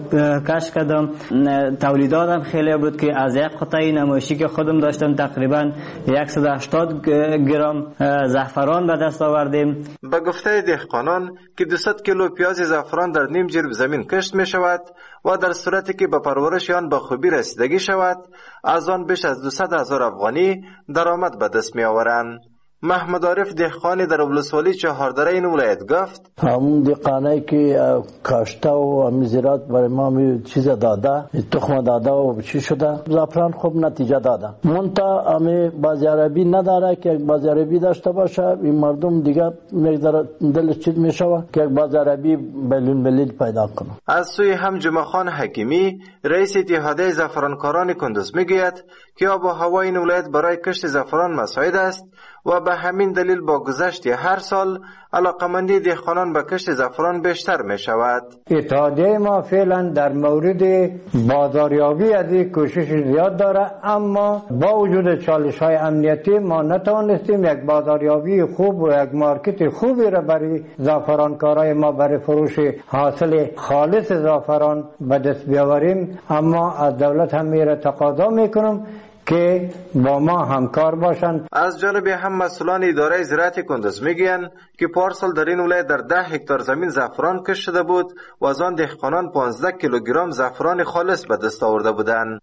کردم. تولیداتم خیلی بود که از یک قطعه نمایشی که خودم داشتم تقریبا صد و هشتاد گرم زعفران به دست آوردیم. به گفته دهقانان که دویست کیلو پیاز زعفران در نیم جرب زمین کشت می شود و در صورتی که به پرورش آن به خوبی رسیدگی شود از آن بیش از دویست هزار افغانی درآمد به دست می آورند. محمد عارف دهقانی در ولسوالی چهاردره این ولایت گفت: همون دهقانی که کاشته و همین زراعت برای ما می چیز داده، تخم داده و چی شده، زعفران خوب نتیجه داده. منتها همین بازی عربی نداره که یک بازی عربی داشته باشه. این مردم دیگه میگذاره دلش چیز میشوه که یک بازی عربی بلون بلیل پیدا کنه. از سوی هم جمعه خان حکیمی رئیس اتحادیه زعفرانکاران کندوز میگوید که آب و هوای این ولایت برای کشت زعفران مساعد است و به همین دلیل با گذشت هر سال علاقمندی دهقانان به کشت زعفران بیشتر می شود. اتحادیه ما فعلا در مورد بازاریابی از این کوشش زیاد داره، اما با وجود چالش های امنیتی ما نتوانستیم یک بازاریابی خوب و یک مارکت خوبی را برای زعفرانکارای ما برای فروش حاصل خالص زعفران به دست بیاوریم. اما از دولت هم میره تقاضا میکنم که با ما همکار باشند. از جانب هم مسئولان اداره زراعت کندوز میگویند که پارسال در این ولایت در ده هکتار زمین زعفران کشت شده بود و از آن دهقانان پانزده کیلوگرم زعفران خالص به دست آورده بودند.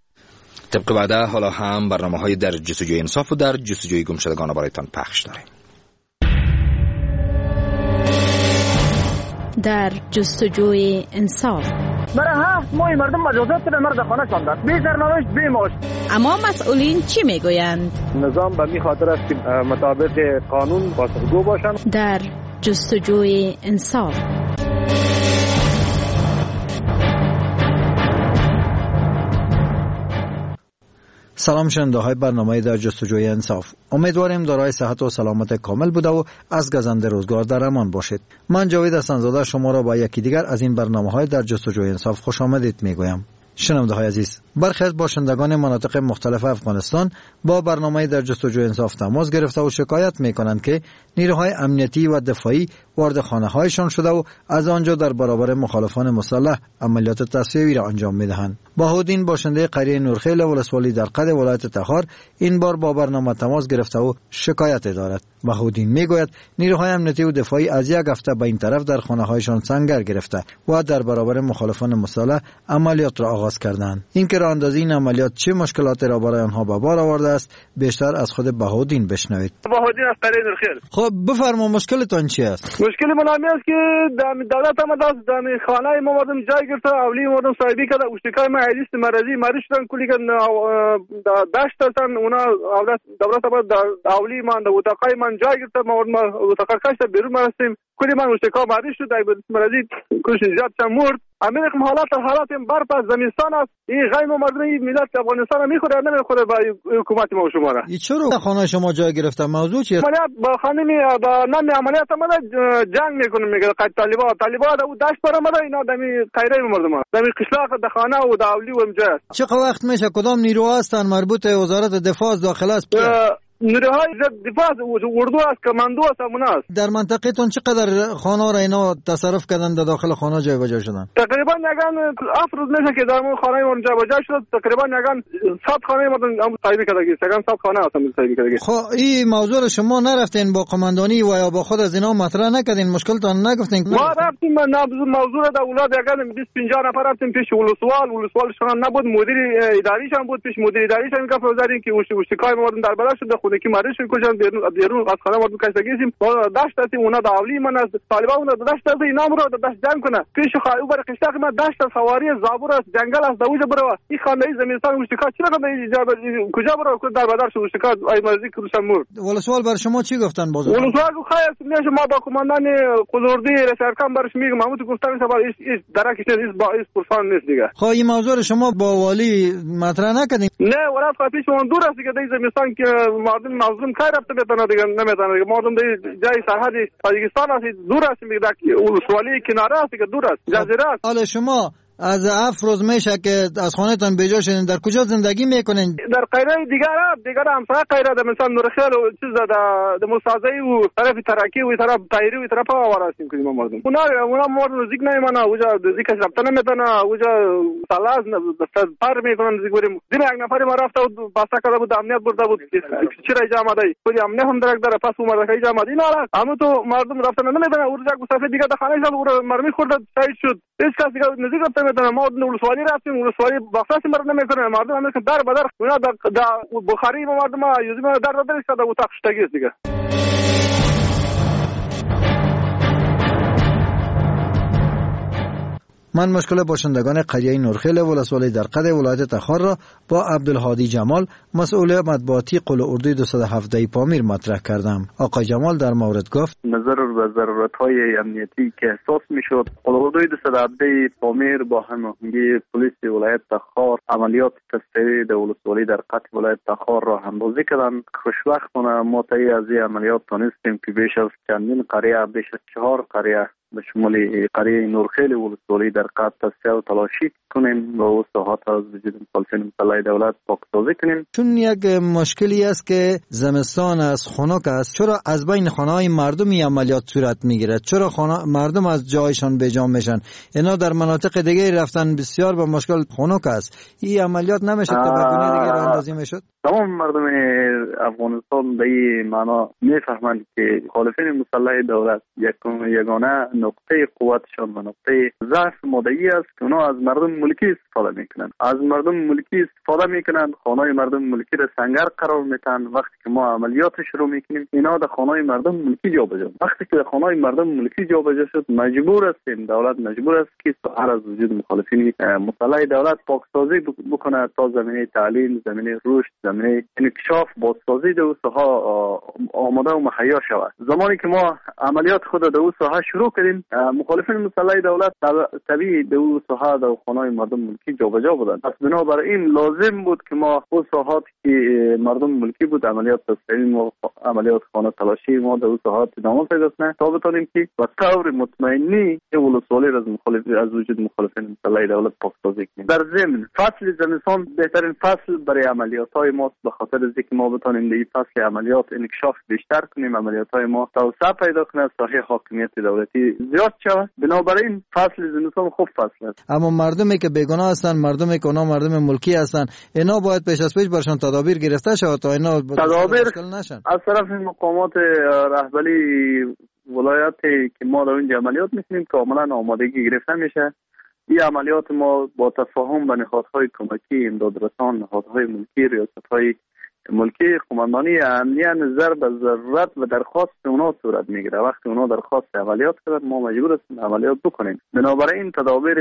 طبق وعده حالا هم برنامه‌های در جستجوی انصاف و در جستجوی گمشدگان برایتان پخش داریم. در جستجوی انصاف برای هفت ماه مردم مجازات به مرد خانه شاندن، بی سرنوشت بی معاش. اما مسئولین چی میگویند؟ نظام به می خاطر است که مطابق قانون پاسخگو باشند. در جستجوی انصاف سلام شنونده های برنامه در جستجوی انصاف. امیدواریم دارای صحت و سلامت کامل بوده و از گزنده روزگار در امان باشید. من جاوید حسن‌زاده شما را با یکی دیگر از این برنامه های در جستجوی انصاف خوش آمدید میگویم. شنونده های عزیز، برخی از باشندگان مناطق مختلف افغانستان با برنامه در جستجوی انصاف تماس گرفته و شکایت می کنند که نیروهای امنیتی و دفاعی وارد خانه هایشان شده و از آنجا در برابر مخالفان مسلح عملیات تصفیه‌ای را انجام می دهند. باهودین باشنده قریه نورخیل ولسوالی در قد ولایت تخار این بار با برنامه تماس گرفته و شکایت دارد. باهودین می گوید نیروهای امنیتی و دفاعی از یک هفته به این طرف در خانه هایشان سنگر گرفته و در برابر مخالفان مسلح عملیات را آغاز کردند. این که راه اندازی این عملیات چه مشکلاتی را برای آنها به بار آورده است بیشتر از خود بهودین بشنوید. بهودین از قریه نورخیل. خب بفرما مشکلتان چی است؟ مشکل من همین است که دولت هم دست در خانه ما مردم جای گرفته، اولی مردم صاحبی کرده، اشتکای ما علیست مرضی مریض شدن، کلی که داشت هستن اونا دولت هم اولی من در اتاقای من جای گرفته، ما اتاقا کشته بیرون مرسیم، کلی من اشتکا مریض شد، مرضی کلش زیاد شد مرد. همین رقم حالات حالات برپ از زمستان است. این غیم مردم این ملت افغانستان میخوره نمیخوره با حکومت ما و شما را. چرا خانه شما جای گرفته؟ موضوع چیه؟ عملیات با خانه می با نام عملیات ما جنگ میکنه میگه قید طالبان طالبان او داش پر ما اینا دمی خیره مردم دمی قشلاق د خانه و د اولی و امجاز. چه وقت میشه کدام نیرو هستن مربوط وزارت دفاع داخل است؟ نیروهای دفاع اردو است، کماندو است، امون است. در منطقه تون چقدر خانه را اینا تصرف کردن در داخل خانه جای بجا شدن؟ تقریبا یگان افروز میشه که در خانه ما جای بجا شد. تقریبا یگان صد خانه ما تایید کردگی، یگان صد خانه است تایید کردگی. خب این موضوع شما نرفتین با قماندانی و یا با خود از اینا مطرح نکردین؟ مشکلتون نگفتین؟ ما رفتیم موضوع را دولت یگان بیست پنجاه نفر رفتیم پیش ولسوال، ولسوال شما نبود، مدیر اداریش هم بود، پیش مدیر اداریش هم گفت زدیم که وشتی وشتیکای ما در بلا شده، خونه کی مریض کجا بیرون از خانه ما کشتگیسیم. ما داشت هستیم اونا داولی من از طالبان اونا داشت از اینا رو داشت جنگ کنه پیش خواهی بر قشتاق ما داشت سواری زابور است، جنگل است، دوجه برو این خانه زمینستان وشتیکا چرا کنه کجا برو در بدر شو وشتیکا ای مرزی کروشن مور. ولسوال بر شما چی گفتن باز؟ ولسوال گفت خیر میشه ما با کماندان قلوردی رسرکم برش میگم محمود گفتن سوال این درکش نیست با این پرسان نیست دیگه. خب این موضوع شما با والی مطرح نکردین؟ نه ولات پیش اون دور است که در زمینستان که مردم مظلوم کار رفته میتونه دیگه نمیتونه دیگه. مردم در جای سرحد تاجیکستان است، دور است، میگه که ولسوالی کناره است که دور است، جزیره است. حالا شما از افروز میشه که از خانه‌تان بیجا شدین، در کجا زندگی میکنین؟ در قیره دیگر دیگر همسایه قیره در مثلا نورخیل و چیز در در مستازی و طرف ترکی و طرف تایری و طرف آوار هستیم که ما مردم اونا اونا مردم نزدیک نمیمونه، اوجا نزدیکش رفتن نمیتونه، اوجا سلاز پر میکنن نزدیک بریم. دیگه یک نفری ما رفته بود باستا کرده بود امنیت برده بود چرا اینجا آمده خودی امنیت هم درک داره پس اومده که اینجا آمده اینا اما تو مردم رفتن نمیتونه. اورجا گفتافه دیگه در خانه شب مرمی خورد شهید شد، هیچ کس دیگه نزدیک رفته نمیتونه. ما ولسوالی رفتیم، ولسوالی بخشی مرد نمیکنه، مردم هم میگن در بدر اونا در بخاری مردم یوزی ما در بدر است در اتاق شتگی است دیگه. من مشکل باشندگان قریه نورخیل ولسوالی درقد ولایت تخار را با عبدالهادی جمال مسئول مطبوعاتی قل اردوی دویست و هفده پامیر مطرح کردم. آقای جمال در مورد گفت نظر و ضرورت‌های امنیتی که احساس می‌شد قل اردوی دویست و هفده پامیر با هماهنگی پلیس ولایت تخار عملیات تسخیری در ولسوالی درقد ولایت تخار را همراهی کردند. خوشبختانه ما طی از این عملیات تونستیم که بیش از چندین قریه، بیش از چهار قریه به شمول قریه نورخیل ولسوالی در قد تصفیه و تلاشی کنیم و او ساحات از وجود مخالفین مسلح دولت پاکسازی کنیم. چون یک مشکلی است که زمستان از خنک است، چرا از بین خانه‌های مردم این عملیات صورت میگیرد؟ چرا خانه مردم از جایشان بجا میشن؟ اینا در مناطق دیگه رفتن بسیار با مشکل خنک است. این عملیات نمیشه که به گونه دیگه راه اندازی میشد؟ تمام مردم افغانستان به این معنا میفهمند که مخالفین مسلح دولت یک یگانه نقطه قوتشان و نقطه ضعف ماده‌ای است که اونا از مردم ملکی استفاده میکنند. از مردم ملکی استفاده میکنند، خانه‌های مردم ملکی را سنگر قرار میدن. وقتی که ما عملیات شروع میکنیم اینا در خانه‌های مردم ملکی جابجا. وقتی که خانه‌های مردم ملکی جابجا شد مجبور است دولت مجبور است که هر از وجود مخالفین مسلح دولت پاکسازی بکنه تا زمینه تعلیم، زمینه رشد، زمینه انکشاف، بازسازی در ساحه آماده و مهیا شود. زمانی که ما عملیات خود در اون ساحه شروع کردیم مخالفین مسلح دولت طبیعی در اون ساحه در خانه‌های مردم ملکی جابجا بودند. پس بنابراین لازم بود که ما اون ساحات که مردم ملکی بود عملیات تسخیری و عملیات خانه تلاشی ما در اون ساحات ادامه پیدا کنه تا بتونیم که با طور مطمئنی ولسوالی از مخالف از وجود مخالفین مسلح دولت پاکسازی کنیم. در ضمن فصل زمستان بهترین فصل برای عملیات‌های ما به خاطر اینکه ما بتونیم در این فصل عملیات انکشاف بیشتر کنیم، عملیات‌های ما توسعه پیدا کنه، ساحه حاکمیت دولتی زیاد شود. بنابراین فصل زمستان خوب فصل است. اما مردمی که بیگناه هستند، مردمی که اونا مردم ملکی هستند، اینا باید پیش از پیش برشان تدابیر گرفته شود تا اینا تدابیر نشن. از طرف مقامات رهبری ولایتی که ما در اون عملیات می‌کنیم کاملا آمادگی گرفته میشه. این عملیات ما با تفاهم با نهادهای کمکی، امدادرسان، نهادهای ملکی، ریاست‌های ملکی، قماندانی امنیه نظر به ضرورت و درخواست اونا صورت میگیره. وقتی اونا درخواست عملیات کردن ما مجبور هستیم عملیات بکنیم. بنابراین تدابیر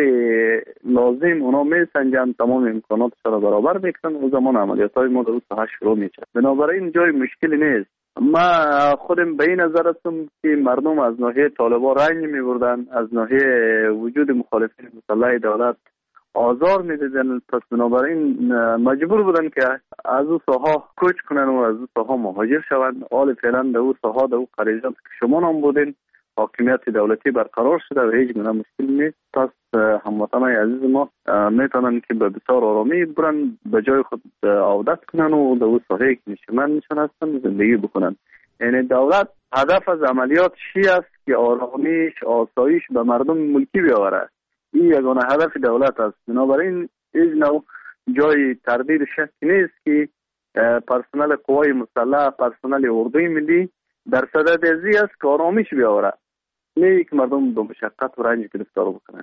لازم اونا میسنجن، تمام امکاناتش را برابر میکنن و زمان عملیات‌های ما در اون ساحه شروع میشه. بنابراین جای مشکلی نیست. ما خودم به این نظر هستم که مردم از ناحیه طالبان رنج میبردن، از ناحیه وجود مخالفین مسلح دولت آزار میدیدن. پس بنابراین مجبور بودن که از او ساحه کوچ کنن و از او ساحه مهاجر شوند. حال فعلا در او ساحه در او قریجات که شما نام بودین حاکمیت دولتی برقرار شده و هیچ گونه مشکل نیست. پس هموطنان عزیز ما میتونن که به بسیار آرامی برن به جای خود عودت کنن و در اون ساحه‌ای که نشمن میشن هستن زندگی بکنن. یعنی دولت هدف از عملیات چی است که آرامیش آسایش به مردم ملکی بیاوره. این یگانه هدف دولت است. بنابراین هیچ نوع جای تردید شک نیست که پرسنل قوای مسلح، پرسنل اردوی ملی در صدد ازی است که آرامیش بیاوره، نه که مردم به مشقت و رنج گرفتار بکنن.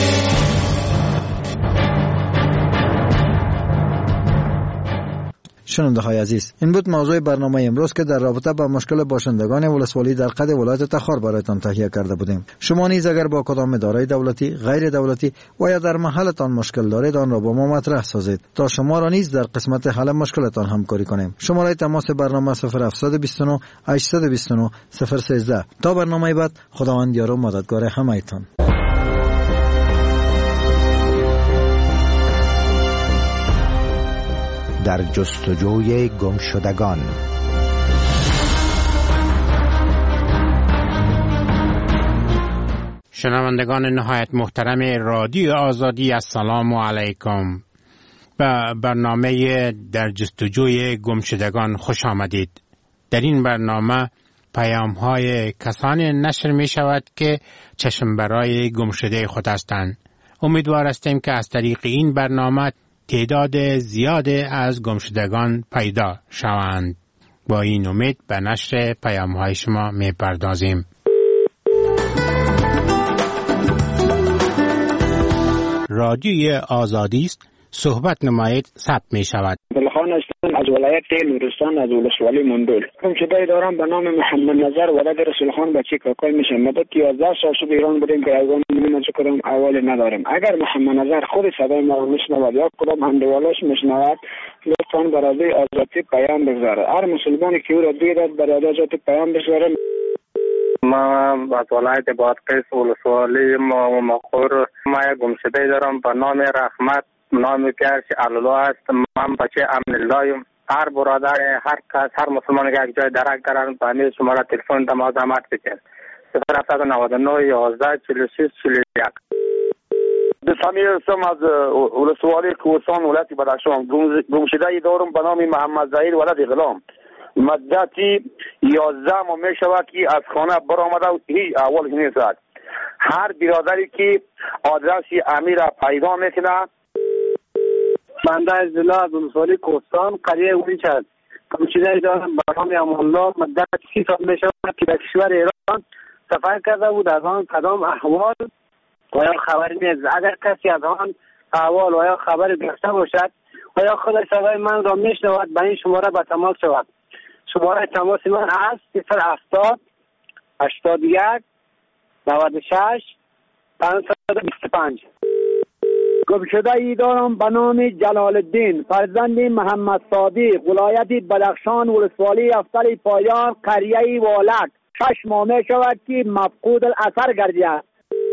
شنونده های عزیز، این بود موضوع برنامه امروز که در رابطه با مشکل باشندگان ولسوالی در قد ولایت تخار برایتان تهیه کرده بودیم. شما نیز اگر با کدام اداره دولتی، غیر دولتی و یا در محلتان مشکل دارید آن را با ما مطرح سازید تا شما را نیز در قسمت حل مشکلتان همکاری کنیم. شماره تماس برنامه صفر هفت دو نه هشت دو نه صفر یک سه. تا برنامه بعد، خداوند یار و مددگار همه‌تان. در جستجوی گمشدگان. شنوندگان نهایت محترم رادیو آزادی، السلام علیکم. به برنامه در جستجوی گمشدگان خوش آمدید. در این برنامه پیام های کسانی نشر می شود که چشم برای گمشده خود هستند. امیدوار هستیم که از طریق این برنامه تعداد زیاد از گمشدگان پیدا شوند. با این امید به نشر پیام های شما می پردازیم. رادیوی آزادی است، صحبت نمایید، ثبت می شود. گلخان هستم از ولایت نورستان، از ولسوالی مندول. گمشده دارم به نام محمد نظر ولد رسول خان بچه کاکای میشه. مدت یازده سال شد ایران بودیم که ایوان نمیشه کدام احوال نداریم. اگر محمد نظر خود صدای ما رو میشنود یا کدام اندوالاش میشنود، لطفاً برای آزادی پیام بگذاره. هر مسلمانی که او را دیدد برای آزادی پیام بگذاره. ما از ولایت بادغیس ولسوالی ما مخور ما یک گمشده دارم به نام رحمت، نام پیرش الله است. من بچه امن اللهیم. هر برادر، هر کس، هر مسلمان که یک جای درک دارن به همین شماره تلفن دم آزامت بکن صفر هفت نود و نه یازده چهل و شش چهل و یک. سمیر هستم از ولسوالی کوهستان ولایت بدخشان. گمشده دارم به نام محمد ظهیر ولد غلام. مدتی یازده ماه می شود که از خانه برآمده و هیچ احوالش نیست. هر برادری که آدرس امیر پیدا میکنه. بنده از ضلع از ولسوالی کوهستان قریه اونیچ است. گمشده دارم به نام امان. مدت سی سال می شود که در کشور ایران سفر کرده بود. از آن کدام احوال و یا خبری نیست. اگر کسی از آن احوال و یا خبری گرفته باشد و یا خود صدای من را میشنود به این شماره به تماس شود. شماره تماس من است صفر هفتاد هشتاد و یک نود و شش پانصد و بیست و پنج. گمشده ای دارم به نام جلال الدین فرزند محمد صادق ولایت بدخشان ولسوالی افتل پایان قریه والک. شش ماه می شود که مفقود الاثر گردید.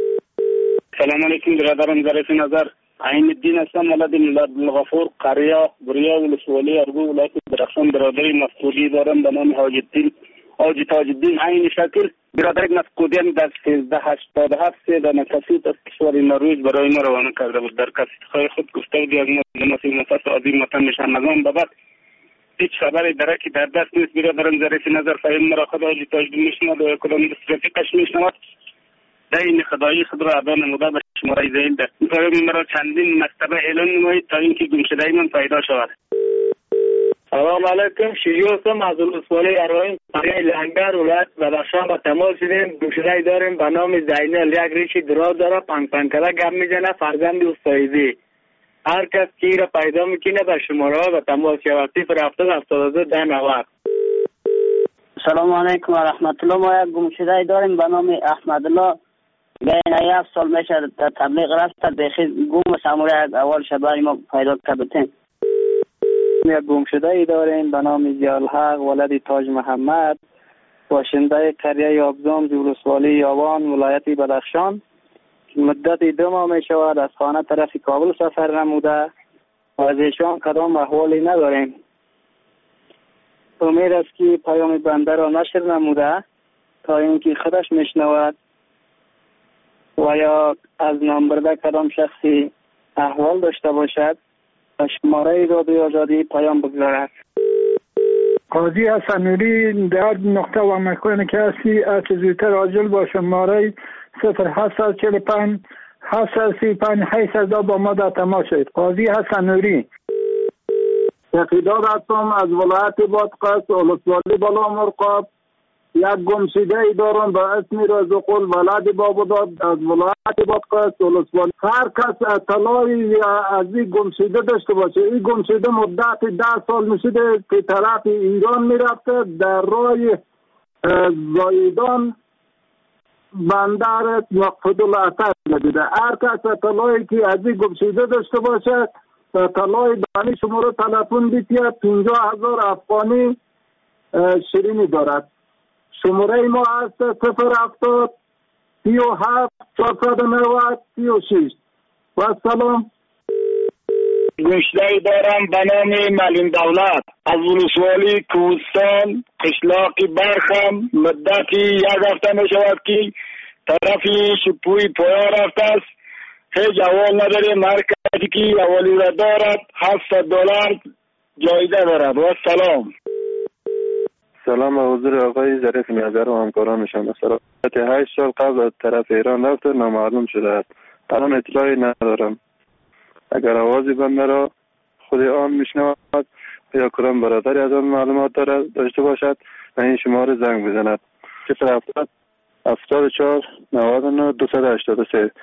سلام علیکم برادران، ظریف نظر عین الدین هستم. ولد میلاد الغفور قریه بریا ولسوالی ارگو ولایت بدخشان. برادری مفقودی دارم به نام حاج الدین حاجی تاج الدین عین شکل. برادر مفقودی در سیزده هشتاد و هفت در نفسیت از کشور نروژ برای ما روانه کرده بود. در کسیهای خود گفته بود از ما نفس عظیم وطن نشان نظام بابت هیچ خبری درکی در دست نیست. برادران ظریف نظر فهم مرا خدا حاجی تاج الدین میشنود و کدام رفیقش میشنود. در این خدایی خود را ادا نموده به شماره زیل ده. می‌خواهیم مرا چندین مرتبه اعلان نمایید تا اینکه گمشده من پیدا شود. سلام علیکم، شیجو هستم از ولسوالی اروین قریه لنگر ولایت بدخشان. با تماس شدیم. گمشده داریم به نام زینال. یک ریشی دراز داره، پنگ پنگ کده گپ میزنه، فرزند استایزی. هر کس که را پیدا میکنه به شماره ها به تماس شود. صفر هفتاد هفتاد و دو ده نود. سلام علیکم و رحمت الله. ما یک گمشده داریم به نام احمد الله. بین یک سال میشه در تبلیغ رفت بخیر گم سموره یک اول شبه ما پیدا کردیم. یک گمشده ای داریم به نام زیال حق ولد تاج محمد باشنده قریه یابزام ولسوالی یابان ولایت بدخشان. مدت دو ماه می شود از خانه طرف کابل سفر نموده و از ایشان کدام احوالی نداریم. امید است که پیام بنده را نشر نموده تا اینکه خودش میشنود و یا از نام برده کدام شخصی احوال داشته باشد و شماره رادیو آزادی پیام بگذارد. قاضی حسن نوری در نقطه و مکانی که هستی از زودتر عاجل با شماره صفر هشت چهل و پنج هشت سی و پنج هشت با ما در تماس شد. قاضی حسن نوری. تقیداد هستم از ولایت بادغیس ولسوالی بالا مرقاب. یک گمشده ای دارم به اسم رزقل ولد بابوداد از ولایت بادغیس ولسوالی. هر کس اطلاعی از این گمشده داشته باشه، این گمشده مدت ده سال میشده که طرف ایران میرفته در راه زایدان بندر مقصود الاثر ندیده. هر کس اطلاعی که از این گمشده داشته باشه اطلاعی دانی شماره تلفن بیتید پنجاه هزار افغانی شیرینی دارد. شماره ما هست صفر هفتاد سی و هفت چهارصد و نود سی و شش. و سلام. گمشده دارم به نام معلم دولت از ولسوالی کوهستان قشلاق برخم. مدتی یک هفته می شود که طرفی شپوی پایا رفته است. هیچ اول نداره. مرکزی که اولی را دارد هفتصد دلار جایزه دارد. و سلام. سلام به حضور آقای ظریف نیازر و همکارانشان. سرایت هشت سال قبل از طرف ایران رفته نامعلوم شده است. الان اطلاعی ندارم. اگر آوازی بنده را خود آن میشنود یا کدام برادری از آن معلومات دارد داشته باشد و این شماره زنگ بزند. صفر هفتاد هفتاد و چهار نود و نه دویست و هشتاد و سه.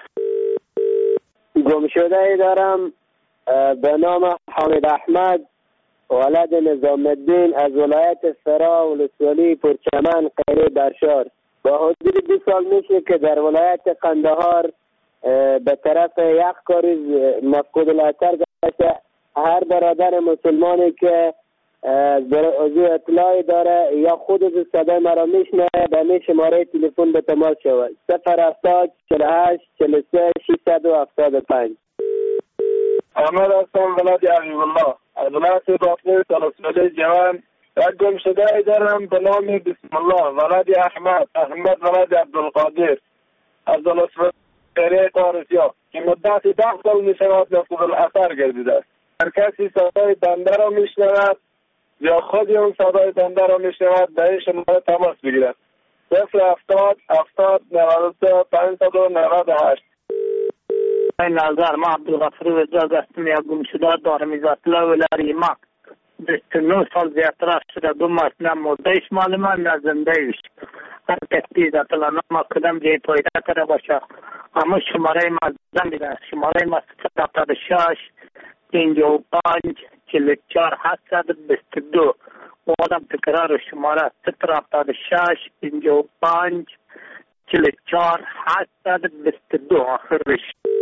گمشده ای دارم به نام حامد احمد ولد نظام الدین از ولایت فرا ولسوالی پرچمن قریه برشار. با حدود دو سال میشه که در ولایت قندهار به طرف یک کاری مفقود الاثر گشته. هر برادر مسلمانی که از اطلاعی داره یا خود از صدای مرا میشنه به می شماره تلفن به تماس شود. صفر هفتاد چهل و هشت چهل و سه ششصد و هفتاد و پنج. احمد هستم ولد عبیب الله از ولایت باقی ولسوالی جوان. یک گمشده ای دارم به نام بسم الله ولد احمد احمد ولد عبدالقادر از ولسوالی قریه قارسیا که مدت ده سال می شود مفقود الاثر گردیده است. هر کسی صدای بنده را می شنود یا خودی اون صدای بنده را می شنود به این شماره تماس بگیرد. صفر هفتاد هفتاد نود و سه پانصد و نود و هشت. این نظر ما عبدالغفور وزاق هستم. یک گمشده دارم از اطلاع ولاری ما بیست و نه سال زیادتر شده. دو ماه نه مردهش معلومه نه زندهش. هر کسی از اطلاع ما کدام جای پایده کرده باشه اما شماره ما زن دیده. شماره ما صفر هفتاد و شش پنجاه و پنج چهل و چهار هشتصد و بیست و دو. و آدم تکرار شماره صفر هفتاد و شش پنجاه و پنج چهل و چهار هشتصد و بیست و دو آخرش.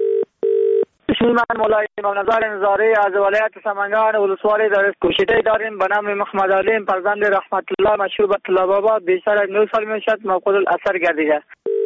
من مولای امام نظر انزاری از ولایت سمنگان ولسوالی در گمشده داریم به نام محمد علیم فرزند رحمت الله مشهور به طلاب آباد. بیشتر از نه سال میشد مفقود الاثر گردیده.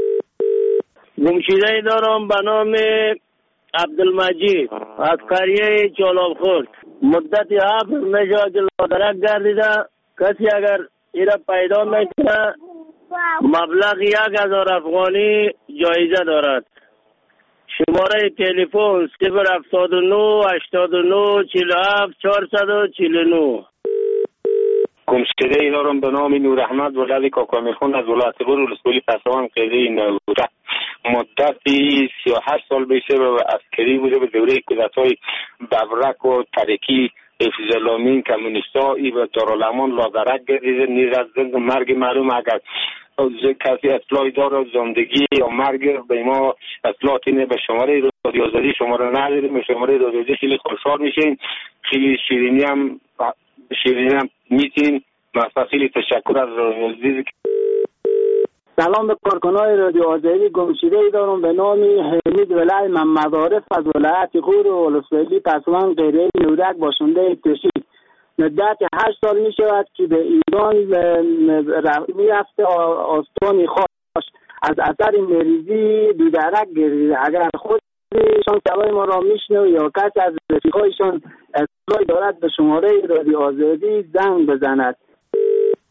گمشده دارم به نام عبدالمجید از قریه جلال خورد. مدتی هفت میشود که لادرک گردیده. کسی اگر ایره پیدا میکنه مبلغ یک هزار افغانی جایزه دارد. شماره تلفن صفر هفتاد و نه هشتاد و نه چهل و هفت چهارصد و چهل و نه. گمشده ای دارم به نام نور احمد ولد کاکامیخون از ولایت بور ولسوالی پسوان قریه نوروده. مدتی سی و هشت سال بیشه و عسکری بوده. به دوره کودتای ببرک و ترکی حفظ الامین کمونیستا ای و دارالمان لادرک گردیده. نیز از زند مرگ معلوم اگر کسی اطلاعی داره زندگی یا مرگ به ما اطلاعات اینه به شماره رادیو آزادی شماره نداریم. به شماره رادیو آزادی خیلی خوشحال میشین. خیلی شیرینی هم شیرینی هم میتین. مثلا خیلی تشکر از رادیو آزادی. سلام به کارکنای رادیو آزادی. گمشده ای دارم به نام حمید ولای محمد عارف از ولایت غور و ولسوالی پسوان قریه نورک باشنده کشید. مدت هشت سال می شود که به ایران می رفته آستانی خاش از اثر مریضی بیدرک گردیده. اگر خودشان صدای ما را میشنه یا کسی از رفیقایشان اطلاعی دارد به شماره رادیو آزادی زنگ بزند.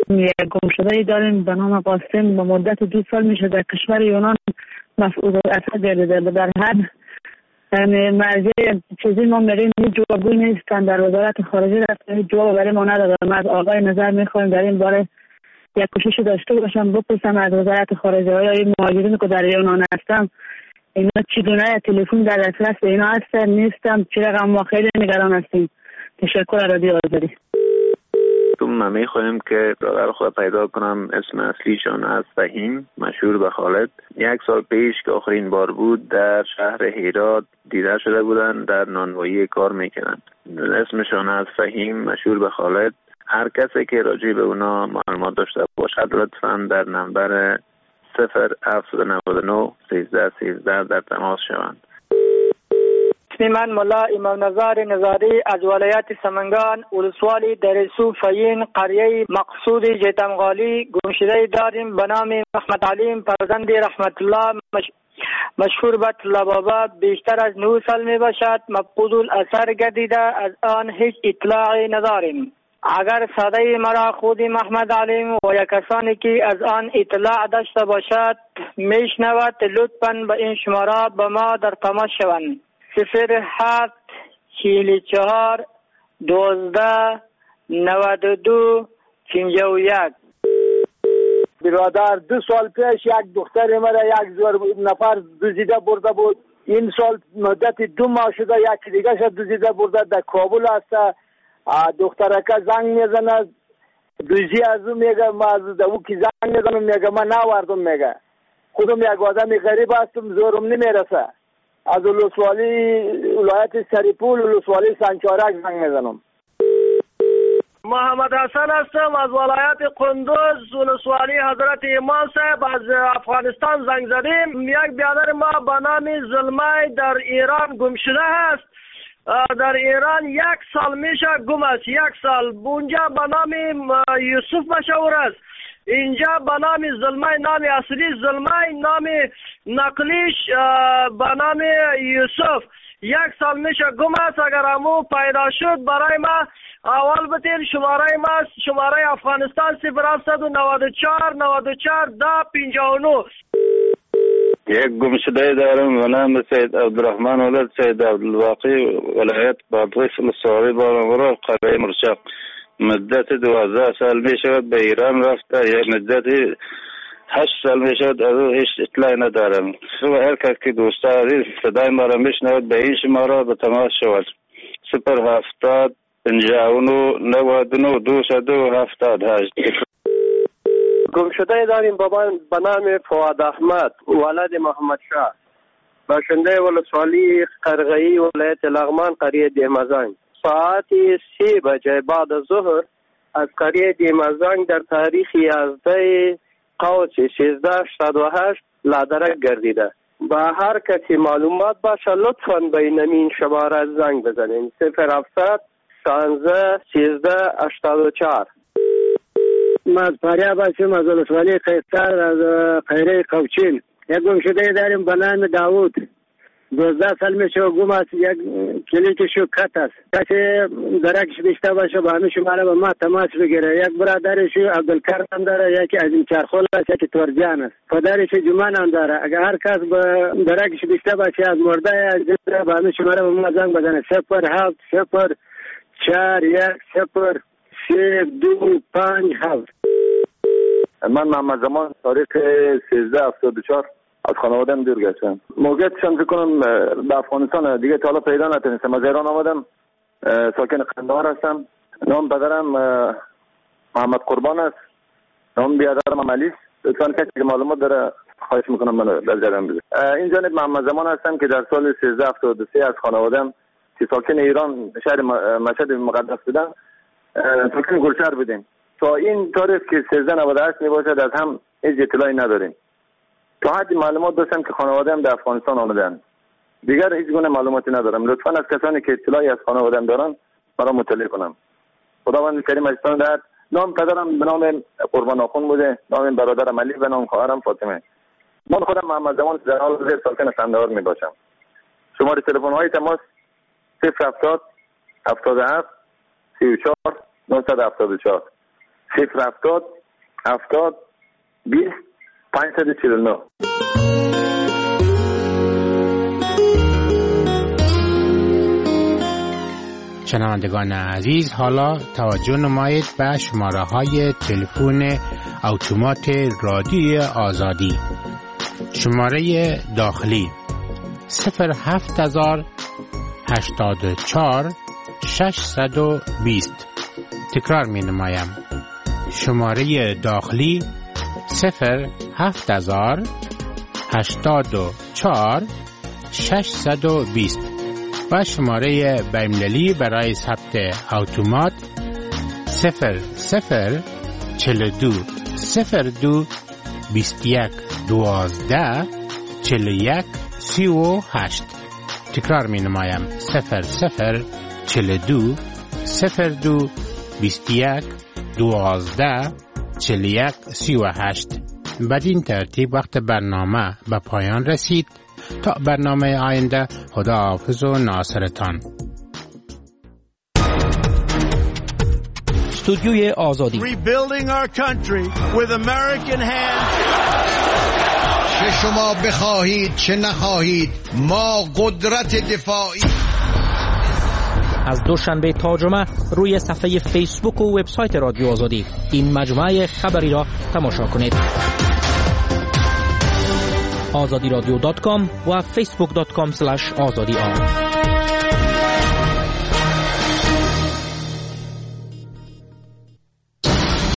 یک گمشده داریم به نام قاسم. به مدت دو سال میشه در کشور یونان مسئول اثر گردیده. در هر مرجع چیزی ما میریم هیچ جوابی نیستن. در وزارت خارجه رفتن هیچ جواب برای ما ندادن. از آقای نظر میخوایم در این باره یک کوشش داشته باشم، بپرسم از وزارت خارجه آیا این مهاجرین که در یونان هستم اینا چگونه تلفن در دسترس اینا هستن نیستم، چه رقم ما خیلی نگران هستیم. تشکر رادیو آزادی. ما میخوایم که برادر خود پیدا کنم. اسم اصلیشان از فهیم، مشهور به خالد. یک سال پیش که آخرین بار بود در شهر هرات دیده شده بودن، در نانوایی کار میکنن. اسمشان از فهیم، مشهور به خالد. هر کسی که راجع به اونا معلومات داشته باشد لطفاً در نمبر صفر هفت نه نه سیزده سیزده در تماس شوند. من ملا امام نظر نظاری از ولایت سمنگان، ولسوالی درسو فین، قریه مقصود جیتمغالی گمشده داریم به نام محمد علیم فرزند رحمت الله، مش... مشهور به طلابابا. بیشتر از نه سال می باشد. مفقود الاثر گردیده، از آن هیچ اطلاعی نداریم. اگر صدای مرا خود محمد علیم و یا کسانی که از آن اطلاع داشته باشد میشنود، لطفاً به این شماره به ما در تماس شوند. صفر هفت چهل چهار دوازده نود و دو پنجاه و یک. برادر دو سال پیش یک دختر مرا یک زور نفر دزدیده برده بود. این سال مدت دو ماه شده یک دیگه شد دزدیده برده. در کابل هست. دخترکه زنگ میزنه، دوزی از اون میگه ما از او که زنگ میزنم میگه من نوردم. میگه خودم یک آدم غریب هستم، زورم نمیرسه. از ولسوالی ولایت سریپول ولسوالی سنچارک زنگ میزنم. محمد حسن هستم از ولایت قندوز، ولسوالی حضرت امام صاحب. از افغانستان زنگ زدیم. یک برادر ما به نام زلمه در ایران گم شده است. در ایران یک سال میشه گم است. یک سال اونجا به نام یوسف مشهور است، اینجا به نام زلمه، نام اصلی زلمه، نام نقلیش به نام یوسف. یک سال میشه گم است. اگر همو پیدا شد برای ما اول بتین. شماره ما شماره افغانستان صفر هفت نود و چهار نود و چهار ده پنجاه و نه. یک گمشده دارم به نام سید عبدالرحمن ولد سید عبدالواقی، ولایت بادغیس ولسوالی بارانورا، قریه مرشق. مدت دوازده سال می شود به ایران رفته. یک مدت هشت سال می شود از او هیچ اطلاعی ندارم. و هر کس که دوست دارید صدای ما را میشنود به این شماره به تماس شود. صفر هفتاد پنجاه و نه نود و نه دویست و هفتاد و هشت. گمشده داریم بابا به نام فواد احمد، ولد محمد شاه، باشنده ولسوالی قرغه‌ای، ولایت لغمان، قریه دیمزنگ. ساعت سه بجه بعد از ظهر از قریه دیمزنگ در تاریخ یازده قوس سیزده هشتاد و هشت لادرک گردیده. با هر کسی معلومات باشه لطفاً بین این شماره زنگ بزنین. صفر هفتصد شانزده سیزده هشتاد و چهار. ما از فاریاب هستیم، از ولسوالی قیصر، از خیره قوچین. یک گمشده داریم به نام داوود، دوازده سال میشه گم است. یک کلیکشو کت است. کسی درکش بیشتر باشه با همه شماره به ما تماس بگیره. یک برادرشو عبدالکرم داره، یکی از این چرخول است، یکی تورجان است. پدرش جمان هم داره. اگر هر کس به درکش بیشتر باشه از مرده از زنده با همه شماره به ما زنگ بزنه. صفر هفت صفر چهار یک صفر سه دو پنج هفت. من محمد زمان، تاریخ سیزده هفتاد و چهار از خانوادم دور گشتم. موقعیتشم فکر کنم به افغانستان دیگه تا حالا پیدا نتونستم. از ایران آمدم، ساکن قندهار هستم. نام پدرم محمد قربان است، نام بیادرم علی. لطفاً کسی که معلومات داره خواهش میکنم منو در جریان بذاره. این جانب محمد زمان هستم که در سال سیزده هفتاد و سه از خانوادم که ساکن ایران شهر مشهد مقدس بودن ساکن گلشهر بودیم. تا این تاریخ که سیزده نود و هشت میباشد از هم هیچ اطلاعی نداریم. تا حدی معلومات داشتم که خانواده‌ام در افغانستان آمدن. دیگر هیچ گونه معلوماتی ندارم. لطفاً از کسانی که اطلاعی از خانواده‌ام دارن مرا مطلع کنم. خداوند کریم اجرشان دهد. نام پدرم به نام قربان آخون بوده، نام برادرم علی، به نام خواهرم فاطمه. من خودم محمد زمان در حال حاضر ساکن قندهار می باشم. شماره تلفن های تماس صفر هفتاد هفتاد و هفت سی و چهار نهصد و هفتاد و چهار صفر هفتاد هفتاد بیست پنجصد و چهل و نه. شنوندگان عزیز، حالا توجه نمایید به شماره های تلفن اتومات رادیو آزادی. شماره داخلی صفر هفت هزار هشتاد و چهار ششصد و بیست. تکرار می نمایم. شماره داخلی صفر هفت هزار هشتاد و چهار ششصد و بیست و شماره بین‌المللی برای ثبت اتومات صفر صفر چهل و دو صفر دو بیست و یک دوازده چهل و یک سی و هشت. تکرار می نمایم. صفر صفر چهل و دو صفر دو بیست و یک دوازده چهل و یک سی و هشت. بدین ترتیب وقت برنامه به پایان رسید. تا برنامه آینده، خدا حافظ و ناصرتان. استودیوی آزادی. Rebuilding our country with American hands. چه شما بخواهید چه نخواهید، ما قدرت دفاعی. از دوشنبه تا جمعه روی صفحه فیسبوک و وبسایت رادیو آزادی این مجموعه خبری را تماشا کنید. آزادی رادیو دات کام و فیسبوک دات کام اسلش آزادی آن.